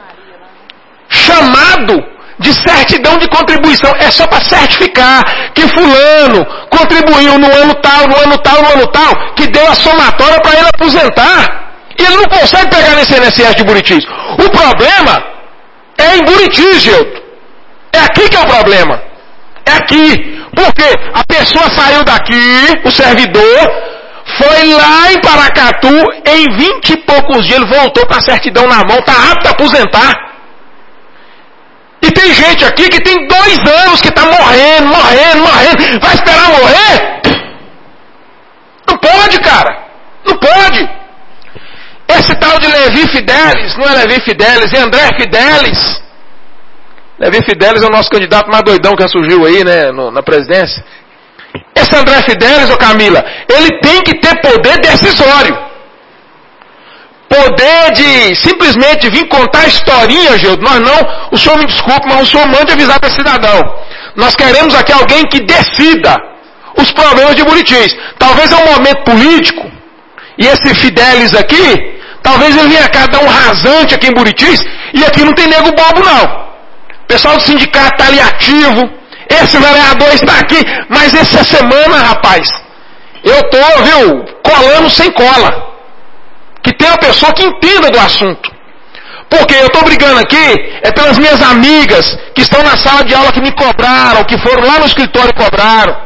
chamado de certidão de contribuição. É só para certificar que fulano contribuiu no ano tal, no ano tal, no ano tal, que deu a somatória para ele aposentar. E ele não consegue pegar nesse INSS de Buritis. O problema é em Buritis, Gildo. É aqui que é o problema. É aqui. Porque a pessoa saiu daqui, o servidor, foi lá em Paracatu, em 20 e poucos dias ele voltou com a certidão na mão, está apto a aposentar. E tem gente aqui que tem 2 anos que está morrendo. Vai esperar morrer? Não pode, cara. Não pode. Esse tal de Levi Fidelis, não é Levi Fidelis, é André Fidelis. Levi Fidelis é o nosso candidato mais doidão que surgiu aí, né, na presidência. Esse André Fidelis, ô Camila, ele tem que ter poder decisório. Poder de simplesmente vir contar a historinha, Gildo. Nós não, o senhor me desculpe, mas o senhor mande avisar para esse cidadão. Nós queremos aqui alguém que decida os problemas de Buritis. Talvez é um momento político, e esse Fidelis aqui, talvez ele venha cá dar um rasante aqui em Buritis, e aqui não tem nego bobo não. O pessoal do sindicato está ali ativo, esse vereador está aqui, mas essa semana, rapaz, eu estou, viu, colando sem cola. Que tem uma pessoa que entenda do assunto. Porque eu estou brigando aqui, é pelas minhas amigas que estão na sala de aula que me cobraram, que foram lá no escritório e cobraram.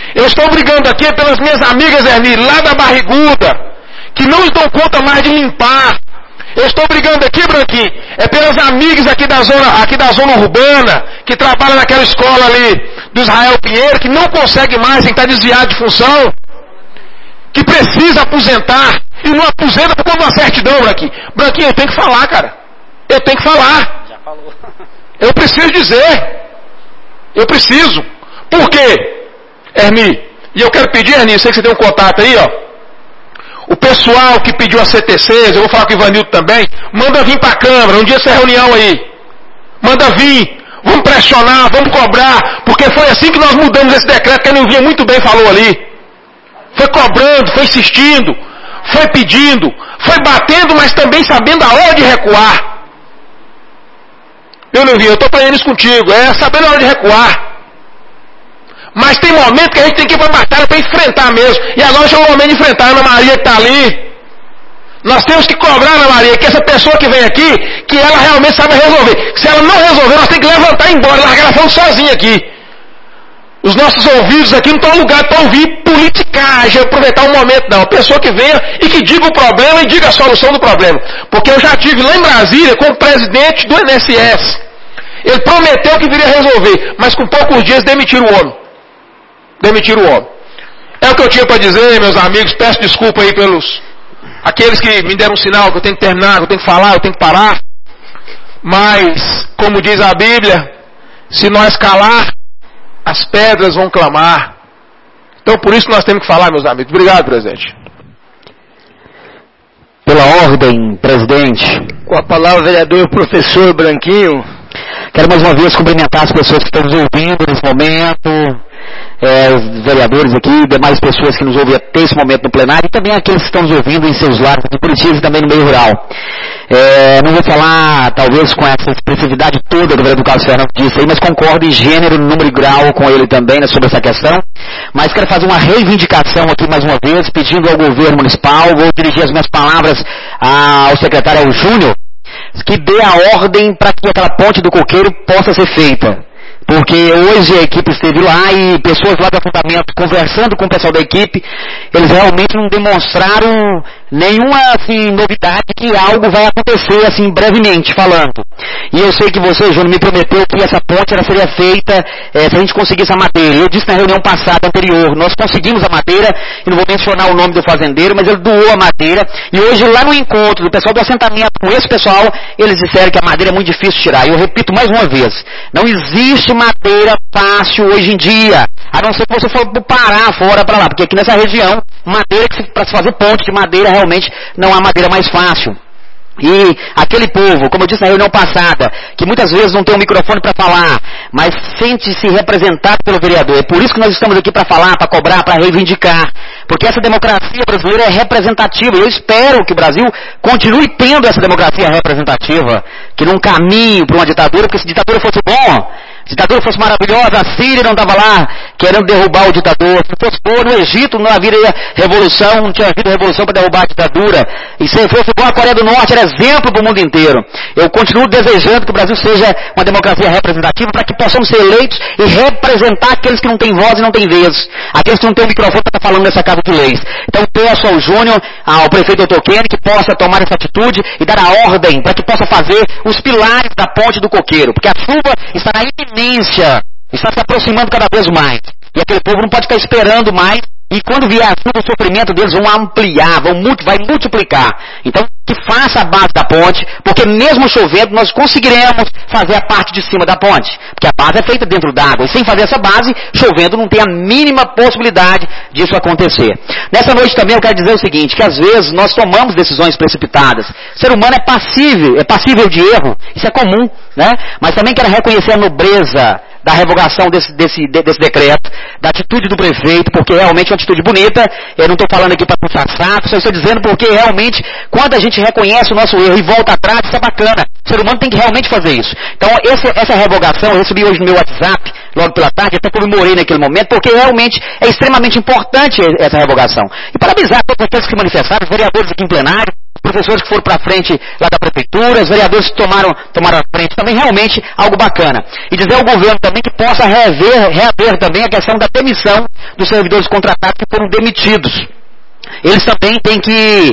Eu estou brigando aqui pelas minhas amigas, Erni, lá da Barriguda, que não dão conta mais de limpar. Eu estou brigando aqui, Branquinho, é pelas amigas aqui da zona urbana, que trabalham naquela escola ali do Israel Pinheiro, que não consegue mais, tem que estar desviado de função, que precisa aposentar, e não aposenta por conta de uma certidão, Branquinho. Branquinho, eu tenho que falar, cara. Eu tenho que falar. Já falou. Eu preciso dizer. Eu preciso. Por quê, Erni? E eu quero pedir, Erni, eu sei que você tem um contato aí, ó. O pessoal que pediu a CTCs, eu vou falar com o Ivanildo também, manda vir para a Câmara, um dia essa reunião aí. Manda vir, vamos pressionar, vamos cobrar, porque foi assim que nós mudamos esse decreto, que a Nilvinha muito bem falou ali. Foi cobrando, foi insistindo, foi pedindo, foi batendo, mas também sabendo a hora de recuar. Meu Nilvinha, eu estou aprendendo isso contigo, sabendo a hora de recuar. Mas tem momento que a gente tem que ir para a batalha para enfrentar mesmo. E agora chegou o momento de enfrentar a Ana Maria que está ali. Nós temos que cobrar a Ana Maria, que essa pessoa que vem aqui, que ela realmente sabe resolver. Se ela não resolver, nós temos que levantar e ir embora, largar ela falando sozinha aqui. Os nossos ouvidos aqui não estão no lugar para ouvir politicagem, aproveitar um momento não. A pessoa que venha e que diga o problema e diga a solução do problema. Porque eu já tive lá em Brasília com o presidente do INSS. Ele prometeu que viria resolver, mas com poucos dias demitiram o homem. Demitiram o homem. É o que eu tinha para dizer, meus amigos. Peço desculpa aí pelos aqueles que me deram um sinal que eu tenho que terminar, que eu tenho que falar, eu tenho que parar. Mas, como diz a Bíblia, se nós calar, as pedras vão clamar. Então, por isso nós temos que falar, meus amigos. Obrigado, presidente. Pela ordem, presidente. Com a palavra, vereador professor Branquinho. Quero mais uma vez cumprimentar as pessoas que estão nos ouvindo nesse momento, os vereadores aqui, demais pessoas que nos ouvem até esse momento no plenário, e também aqueles que estão nos ouvindo em seus lares em Curitiba e também no meio rural. Não vou falar, talvez, com essa expressividade toda do vereador Carlos Fernando disse aí, mas concordo em gênero, número e grau com ele também, né, sobre essa questão. Mas quero fazer uma reivindicação aqui mais uma vez, pedindo ao governo municipal, vou dirigir as minhas palavras ao secretário Júnior, que dê a ordem para que aquela ponte do Coqueiro possa ser feita. Porque hoje a equipe esteve lá e pessoas lá do acampamento conversando com o pessoal da equipe, eles realmente não demonstraram nenhuma assim, novidade que algo vai acontecer assim brevemente falando. E eu sei que você, Júnior, me prometeu que essa ponte ela seria feita se a gente conseguisse a madeira. Eu disse na reunião passada, anterior, nós conseguimos a madeira, e não vou mencionar o nome do fazendeiro, mas ele doou a madeira, e hoje lá no encontro do pessoal do assentamento com esse pessoal, eles disseram que a madeira é muito difícil tirar. E eu repito mais uma vez, não existe madeira fácil hoje em dia, a não ser que você for para o Pará, fora para lá, porque aqui nessa região, madeira para se fazer ponte de madeira realmente não há madeira mais fácil. E aquele povo, como eu disse na reunião passada, que muitas vezes não tem um microfone para falar, mas sente-se representado pelo vereador. É por isso que nós estamos aqui para falar, para cobrar, para reivindicar. Porque essa democracia brasileira é representativa. E eu espero que o Brasil continue tendo essa democracia representativa, que não caminhe para uma ditadura, porque se ditadura fosse bom, se a ditadura fosse maravilhosa, a Síria não estava lá querendo derrubar o ditador. Se fosse bom no Egito, não haveria revolução, não tinha havido revolução para derrubar a ditadura. E se fosse bom a Coreia do Norte, era exemplo para o mundo inteiro. Eu continuo desejando que o Brasil seja uma democracia representativa para que possamos ser eleitos e representar aqueles que não têm voz e não têm vez. Aqueles que não têm o microfone para estar falando nessa casa de leis. Então peço ao Júnior, ao prefeito Dr. Kenny, que possa tomar essa atitude e dar a ordem para que possa fazer os pilares da ponte do Coqueiro. Porque a chuva está na iminência, está se aproximando cada vez mais. E aquele povo não pode ficar esperando mais. E quando vier a chuva, o sofrimento deles vão ampliar, vai multiplicar. Então, que faça a base da ponte, porque mesmo chovendo, nós conseguiremos fazer a parte de cima da ponte. Porque a base é feita dentro d'água. E sem fazer essa base, chovendo, não tem a mínima possibilidade disso acontecer. Nessa noite também eu quero dizer o seguinte, que às vezes nós tomamos decisões precipitadas. O ser humano é passível de erro. Isso é comum, né? Mas também quero reconhecer a nobreza da revogação desse decreto, da atitude do prefeito, porque realmente é uma atitude bonita. Eu não estou falando aqui para puxar saco, só estou dizendo porque realmente, quando a gente reconhece o nosso erro e volta atrás, isso é bacana. O ser humano tem que realmente fazer isso. Então, essa revogação, eu recebi hoje no meu WhatsApp, logo pela tarde, até comemorei naquele momento, porque realmente é extremamente importante essa revogação. E parabenizar todos aqueles que manifestaram, os vereadores aqui em plenário, o professores que foram para frente lá da prefeitura, os vereadores que tomaram a frente, também realmente algo bacana. E dizer ao governo também que possa reaver também a questão da demissão dos servidores contratados que foram demitidos. Eles também têm que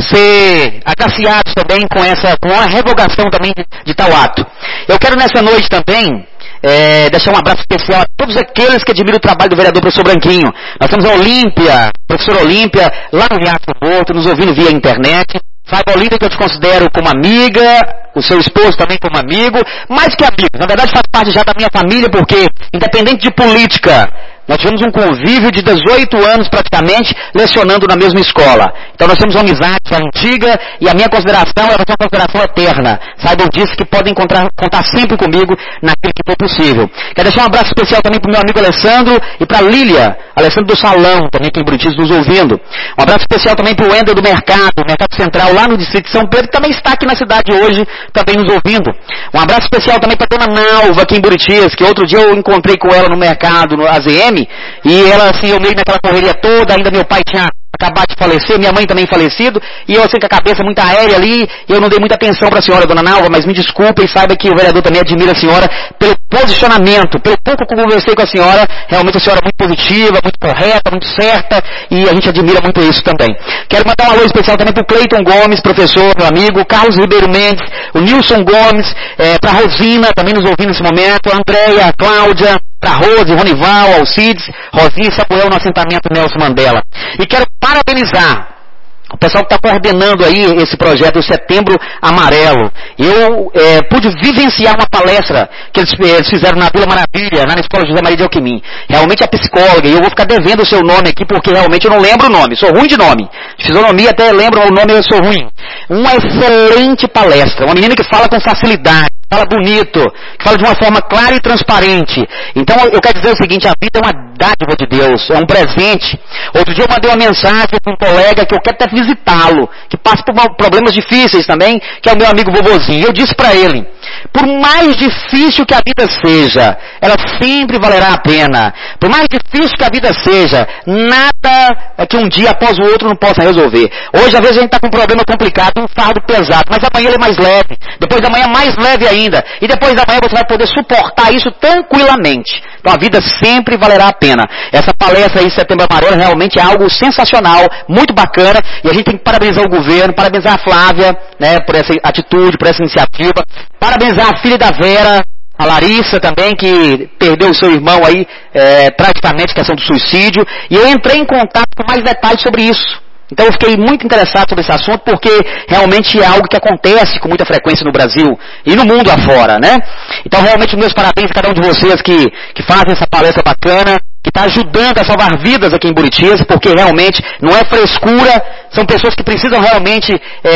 ser agraciados também com a revogação também de tal ato. Eu quero nessa noite também deixar um abraço especial a todos aqueles que admiram o trabalho do vereador professor Branquinho. Nós temos a Olímpia, professora Olímpia, lá no Riacho Porto, nos ouvindo via internet. Saiba, Olímpia, que eu te considero como amiga, o seu esposo também como amigo, mais que amigo. Na verdade faz parte já da minha família, porque independente de política, nós tivemos um convívio de 18 anos praticamente, lecionando na mesma escola. Então nós temos uma amizade antiga e a minha consideração é uma consideração eterna. Saibam disso que podem contar sempre comigo naquilo que for possível. Quero deixar um abraço especial também para o meu amigo Alessandro e para a Lília, Alessandro do Salão, também aqui em Buritis nos ouvindo. Um abraço especial também para o Wendel do Mercado Central, lá no distrito de São Pedro, que também está aqui na cidade hoje, também nos ouvindo. Um abraço especial também para a dona Nalva, aqui em Buritis, que outro dia eu encontrei com ela no mercado, no AZM, e ela assim, eu meio naquela correria toda, ainda meu pai tinha acabado de falecer, minha mãe também falecido, e eu assim com a cabeça muito aérea ali, e eu não dei muita atenção para a senhora, dona Nalva, mas me desculpe e saiba que o vereador também admira a senhora pelo posicionamento, pelo pouco que eu conversei com a senhora, realmente a senhora é muito positiva, muito correta, muito certa, e a gente admira muito isso também. Quero mandar um alô especial também para o Cleiton Gomes, professor, meu amigo, Carlos Ribeiro Mendes, o Nilson Gomes, para a Rosina, também nos ouvindo nesse momento, a Andréia, a Cláudia, para Rose, Ronival, Alcides, Rosinha e Samuel no assentamento Nelson Mandela. E quero parabenizar o pessoal que está coordenando aí esse projeto, o Setembro Amarelo. Eu pude vivenciar uma palestra que eles fizeram na Vila Maravilha, lá na Escola José Maria de Alquimim. Realmente a psicóloga, e eu vou ficar devendo o seu nome aqui, porque realmente eu não lembro o nome, sou ruim de nome. De fisionomia até lembro o nome, eu sou ruim. Uma excelente palestra, uma menina que fala com facilidade, fala bonito, que fala de uma forma clara e transparente. Então eu quero dizer o seguinte, a vida é uma dádiva de Deus, é um presente. Outro dia eu mandei uma mensagem para um colega que eu quero até visitá-lo, que passa por problemas difíceis também, que é o meu amigo vovozinho. Eu disse para ele, por mais difícil que a vida seja, ela sempre valerá a pena. Por mais difícil que a vida seja, nada é que um dia após o outro não possa resolver. Hoje às vezes a gente está com um problema complicado, um fardo pesado, mas amanhã ele é mais leve, depois da manhã mais leve ainda, e depois da manhã você vai poder suportar isso tranquilamente. Então a vida sempre valerá a pena. Essa palestra aí, Setembro Amarelo, realmente é algo sensacional, muito bacana, e a gente tem que parabenizar o governo, parabenizar a Flávia, né, por essa atitude, por essa iniciativa, parabenizar a filha da Vera, a Larissa também, que perdeu o seu irmão aí, tragicamente, questão do suicídio, e eu entrei em contato com mais detalhes sobre isso. Então eu fiquei muito interessado sobre esse assunto, porque realmente é algo que acontece com muita frequência no Brasil e no mundo afora, né? Então realmente meus parabéns a cada um de vocês que fazem essa palestra bacana, que está ajudando a salvar vidas aqui em Buritis, porque realmente não é frescura, são pessoas que precisam realmente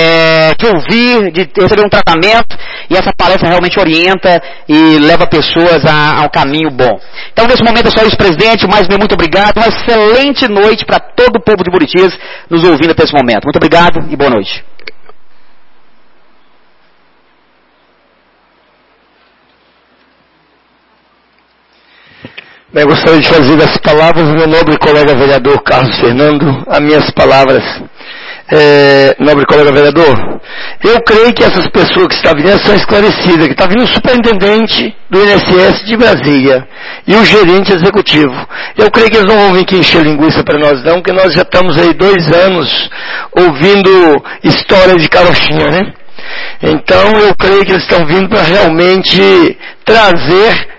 de ouvir, de receber um tratamento, e essa palestra realmente orienta e leva pessoas ao caminho bom. Então nesse momento é só isso, presidente, mais meu muito obrigado, uma excelente noite para todo o povo de Buritis nos ouvindo até esse momento. Muito obrigado e boa noite. Bem, gostaria de fazer das palavras do meu nobre colega vereador Carlos Fernando as minhas palavras. Nobre colega vereador, eu creio que essas pessoas que estão vindo são esclarecidas, que está vindo o superintendente do INSS de Brasília e o gerente executivo. Eu creio que eles não vão vir aqui encher linguiça para nós não, porque nós já estamos aí 2 anos ouvindo história de carochinha, né? Então eu creio que eles estão vindo para realmente trazer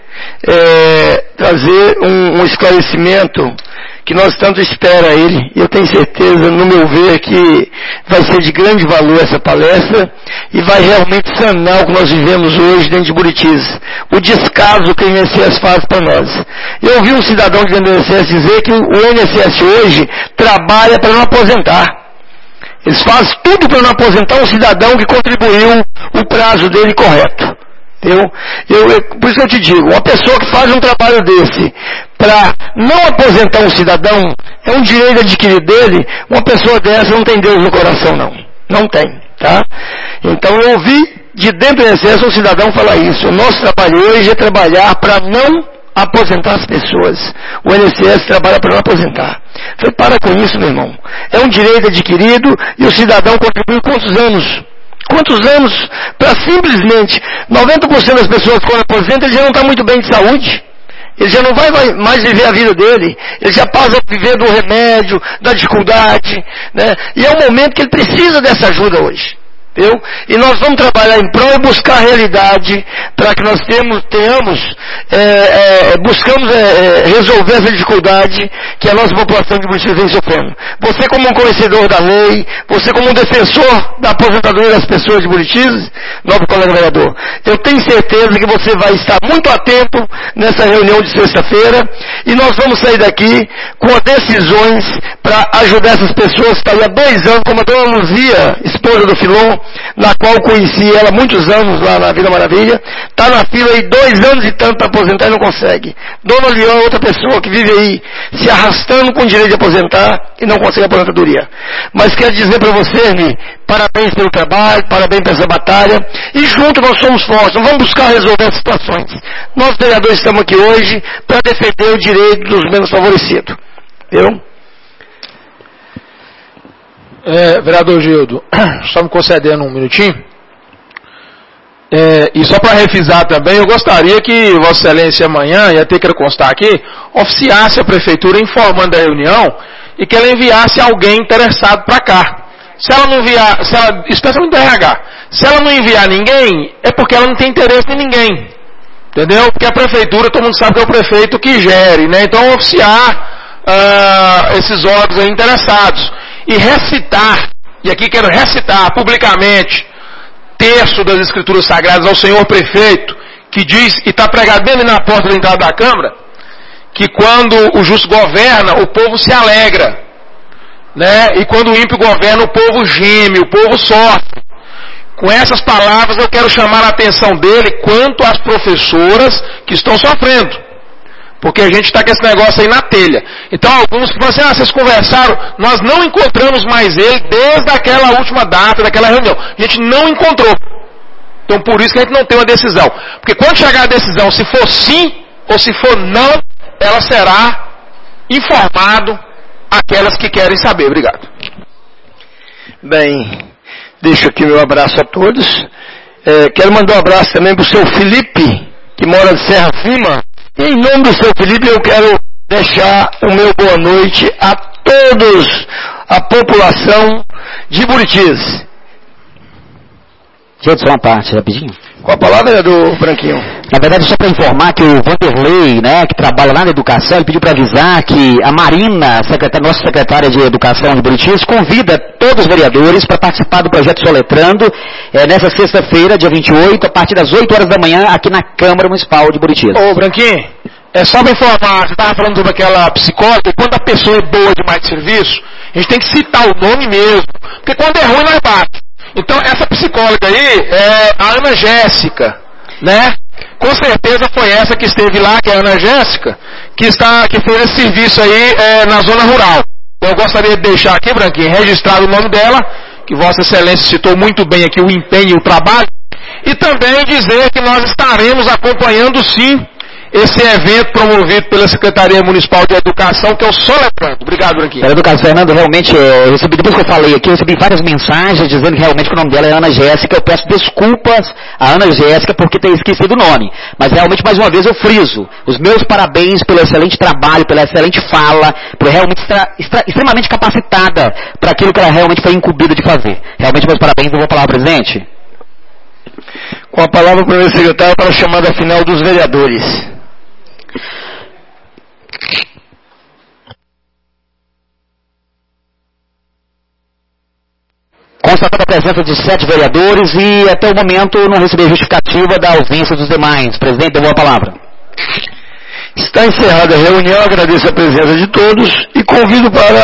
um esclarecimento que nós tanto espera ele, e eu tenho certeza, no meu ver, que vai ser de grande valor essa palestra, e vai realmente sanar o que nós vivemos hoje dentro de Buritis, o descaso que o INSS faz para nós. Eu ouvi um cidadão de dentro do INSS dizer que o INSS hoje trabalha para não aposentar. Eles fazem tudo para não aposentar um cidadão que contribuiu o prazo dele correto. Por isso que eu te digo, uma pessoa que faz um trabalho desse para não aposentar um cidadão, é um direito adquirido dele, uma pessoa dessa não tem Deus no coração não. Não tem, tá? Então eu ouvi de dentro do INSS um cidadão falar isso. O nosso trabalho hoje é trabalhar para não aposentar as pessoas. O INSS trabalha para não aposentar. Falei, para com isso, meu irmão. É um direito adquirido e o cidadão contribui quantos anos? Quantos anos para simplesmente 90% das pessoas quando aposentam, ele já não está muito bem de saúde. Ele já não vai mais viver a vida dele. Ele já passa a viver do remédio, da dificuldade, né? E é um momento que ele precisa dessa ajuda hoje. Entendeu? E nós vamos trabalhar em prol e buscar a realidade para que nós buscamos resolver essa dificuldade que a nossa população de Buritis vem sofrendo. Você como um conhecedor da lei, você como um defensor da aposentadoria das pessoas de Buritis, novo colega vereador, eu tenho certeza que você vai estar muito atento nessa reunião de sexta-feira e nós vamos sair daqui com decisões para ajudar essas pessoas que estão há 2 anos, como a dona Luzia, esposa do Filon, na qual conheci ela há muitos anos lá na Vila Maravilha, está na fila aí 2 anos e tanto para aposentar e não consegue. Dona Leão, outra pessoa que vive aí se arrastando com o direito de aposentar e não consegue aposentadoria. Mas quero dizer para você, Ernie, parabéns pelo trabalho, parabéns por essa batalha, e juntos nós somos fortes, nós vamos buscar resolver as situações. Nós vereadores estamos aqui hoje para defender o direito dos menos favorecidos. Viu? Vereador Gildo, só me concedendo um minutinho. E só para revisar também, eu gostaria que Vossa Excelência amanhã, ia ter que constar aqui, oficiasse a Prefeitura informando da reunião e que ela enviasse alguém interessado para cá. Se ela não enviar, especialmente do RH, se ela não enviar ninguém, é porque ela não tem interesse em ninguém. Entendeu? Porque a Prefeitura, todo mundo sabe que é o prefeito que gere, né? Então oficiar esses órgãos aí interessados. E recitar, e aqui quero recitar publicamente, texto das Escrituras Sagradas ao senhor prefeito, que diz, e está pregado bem ali na porta da entrada da Câmara, que quando o justo governa, o povo se alegra, né? E quando o ímpio governa, o povo geme, o povo sofre. Com essas palavras eu quero chamar a atenção dele quanto às professoras que estão sofrendo. Porque a gente está com esse negócio aí na telha. Então alguns falam assim, vocês conversaram, nós não encontramos mais ele desde aquela última data, daquela reunião. A gente não encontrou. Então por isso que a gente não tem uma decisão. Porque quando chegar a decisão, se for sim ou se for não, ela será informado aquelas que querem saber. Obrigado. Bem, deixo aqui meu abraço a todos. Quero mandar um abraço também para o seu Felipe, que mora de Serra Acima. Em nome do seu Felipe, eu quero deixar o meu boa noite a todos, a população de Buritis. Deixa eu só uma parte, rapidinho. Com a palavra do Branquinho. Na verdade, só para informar que o Vanderlei, né, que trabalha lá na educação, ele pediu para avisar que a Marina, nossa secretária de Educação de Buritis, convida todos os vereadores para participar do projeto Soletrando, nessa sexta-feira, dia 28, a partir das 8 horas da manhã, aqui na Câmara Municipal de Buritis. Ô, Branquinho, é só para informar, você estava falando sobre aquela psicóloga, e quando a pessoa é boa demais de serviço, a gente tem que citar o nome mesmo, porque quando é ruim, nós bate. Então, essa psicóloga aí é a Ana Jéssica, né? Com certeza foi essa que esteve lá, que é a Ana Jéssica, que fez esse serviço aí na zona rural. Eu gostaria de deixar aqui, Branquinho, registrado o nome dela, que Vossa Excelência citou muito bem aqui o empenho e o trabalho, e também dizer que nós estaremos acompanhando sim esse evento promovido pela Secretaria Municipal de Educação, que é o Soletrando. Obrigado, Branquinho. Vereador Fernando, realmente, eu recebi, depois que eu falei aqui, eu recebi várias mensagens dizendo que realmente o nome dela é Ana Jéssica. Eu peço desculpas a Ana Jéssica por ter esquecido o nome. Mas realmente, mais uma vez, eu friso os meus parabéns pelo excelente trabalho, pela excelente fala, por realmente estar extremamente capacitada para aquilo que ela realmente foi incumbida de fazer. Realmente, meus parabéns. Eu vou falar, presidente. Com a palavra o primeiro secretário para a chamada final dos vereadores. Constatada a presença de 7 vereadores e até o momento não recebi justificativa da ausência dos demais. Presidente, devolvo a palavra. Está encerrada a reunião, agradeço a presença de todos e convido para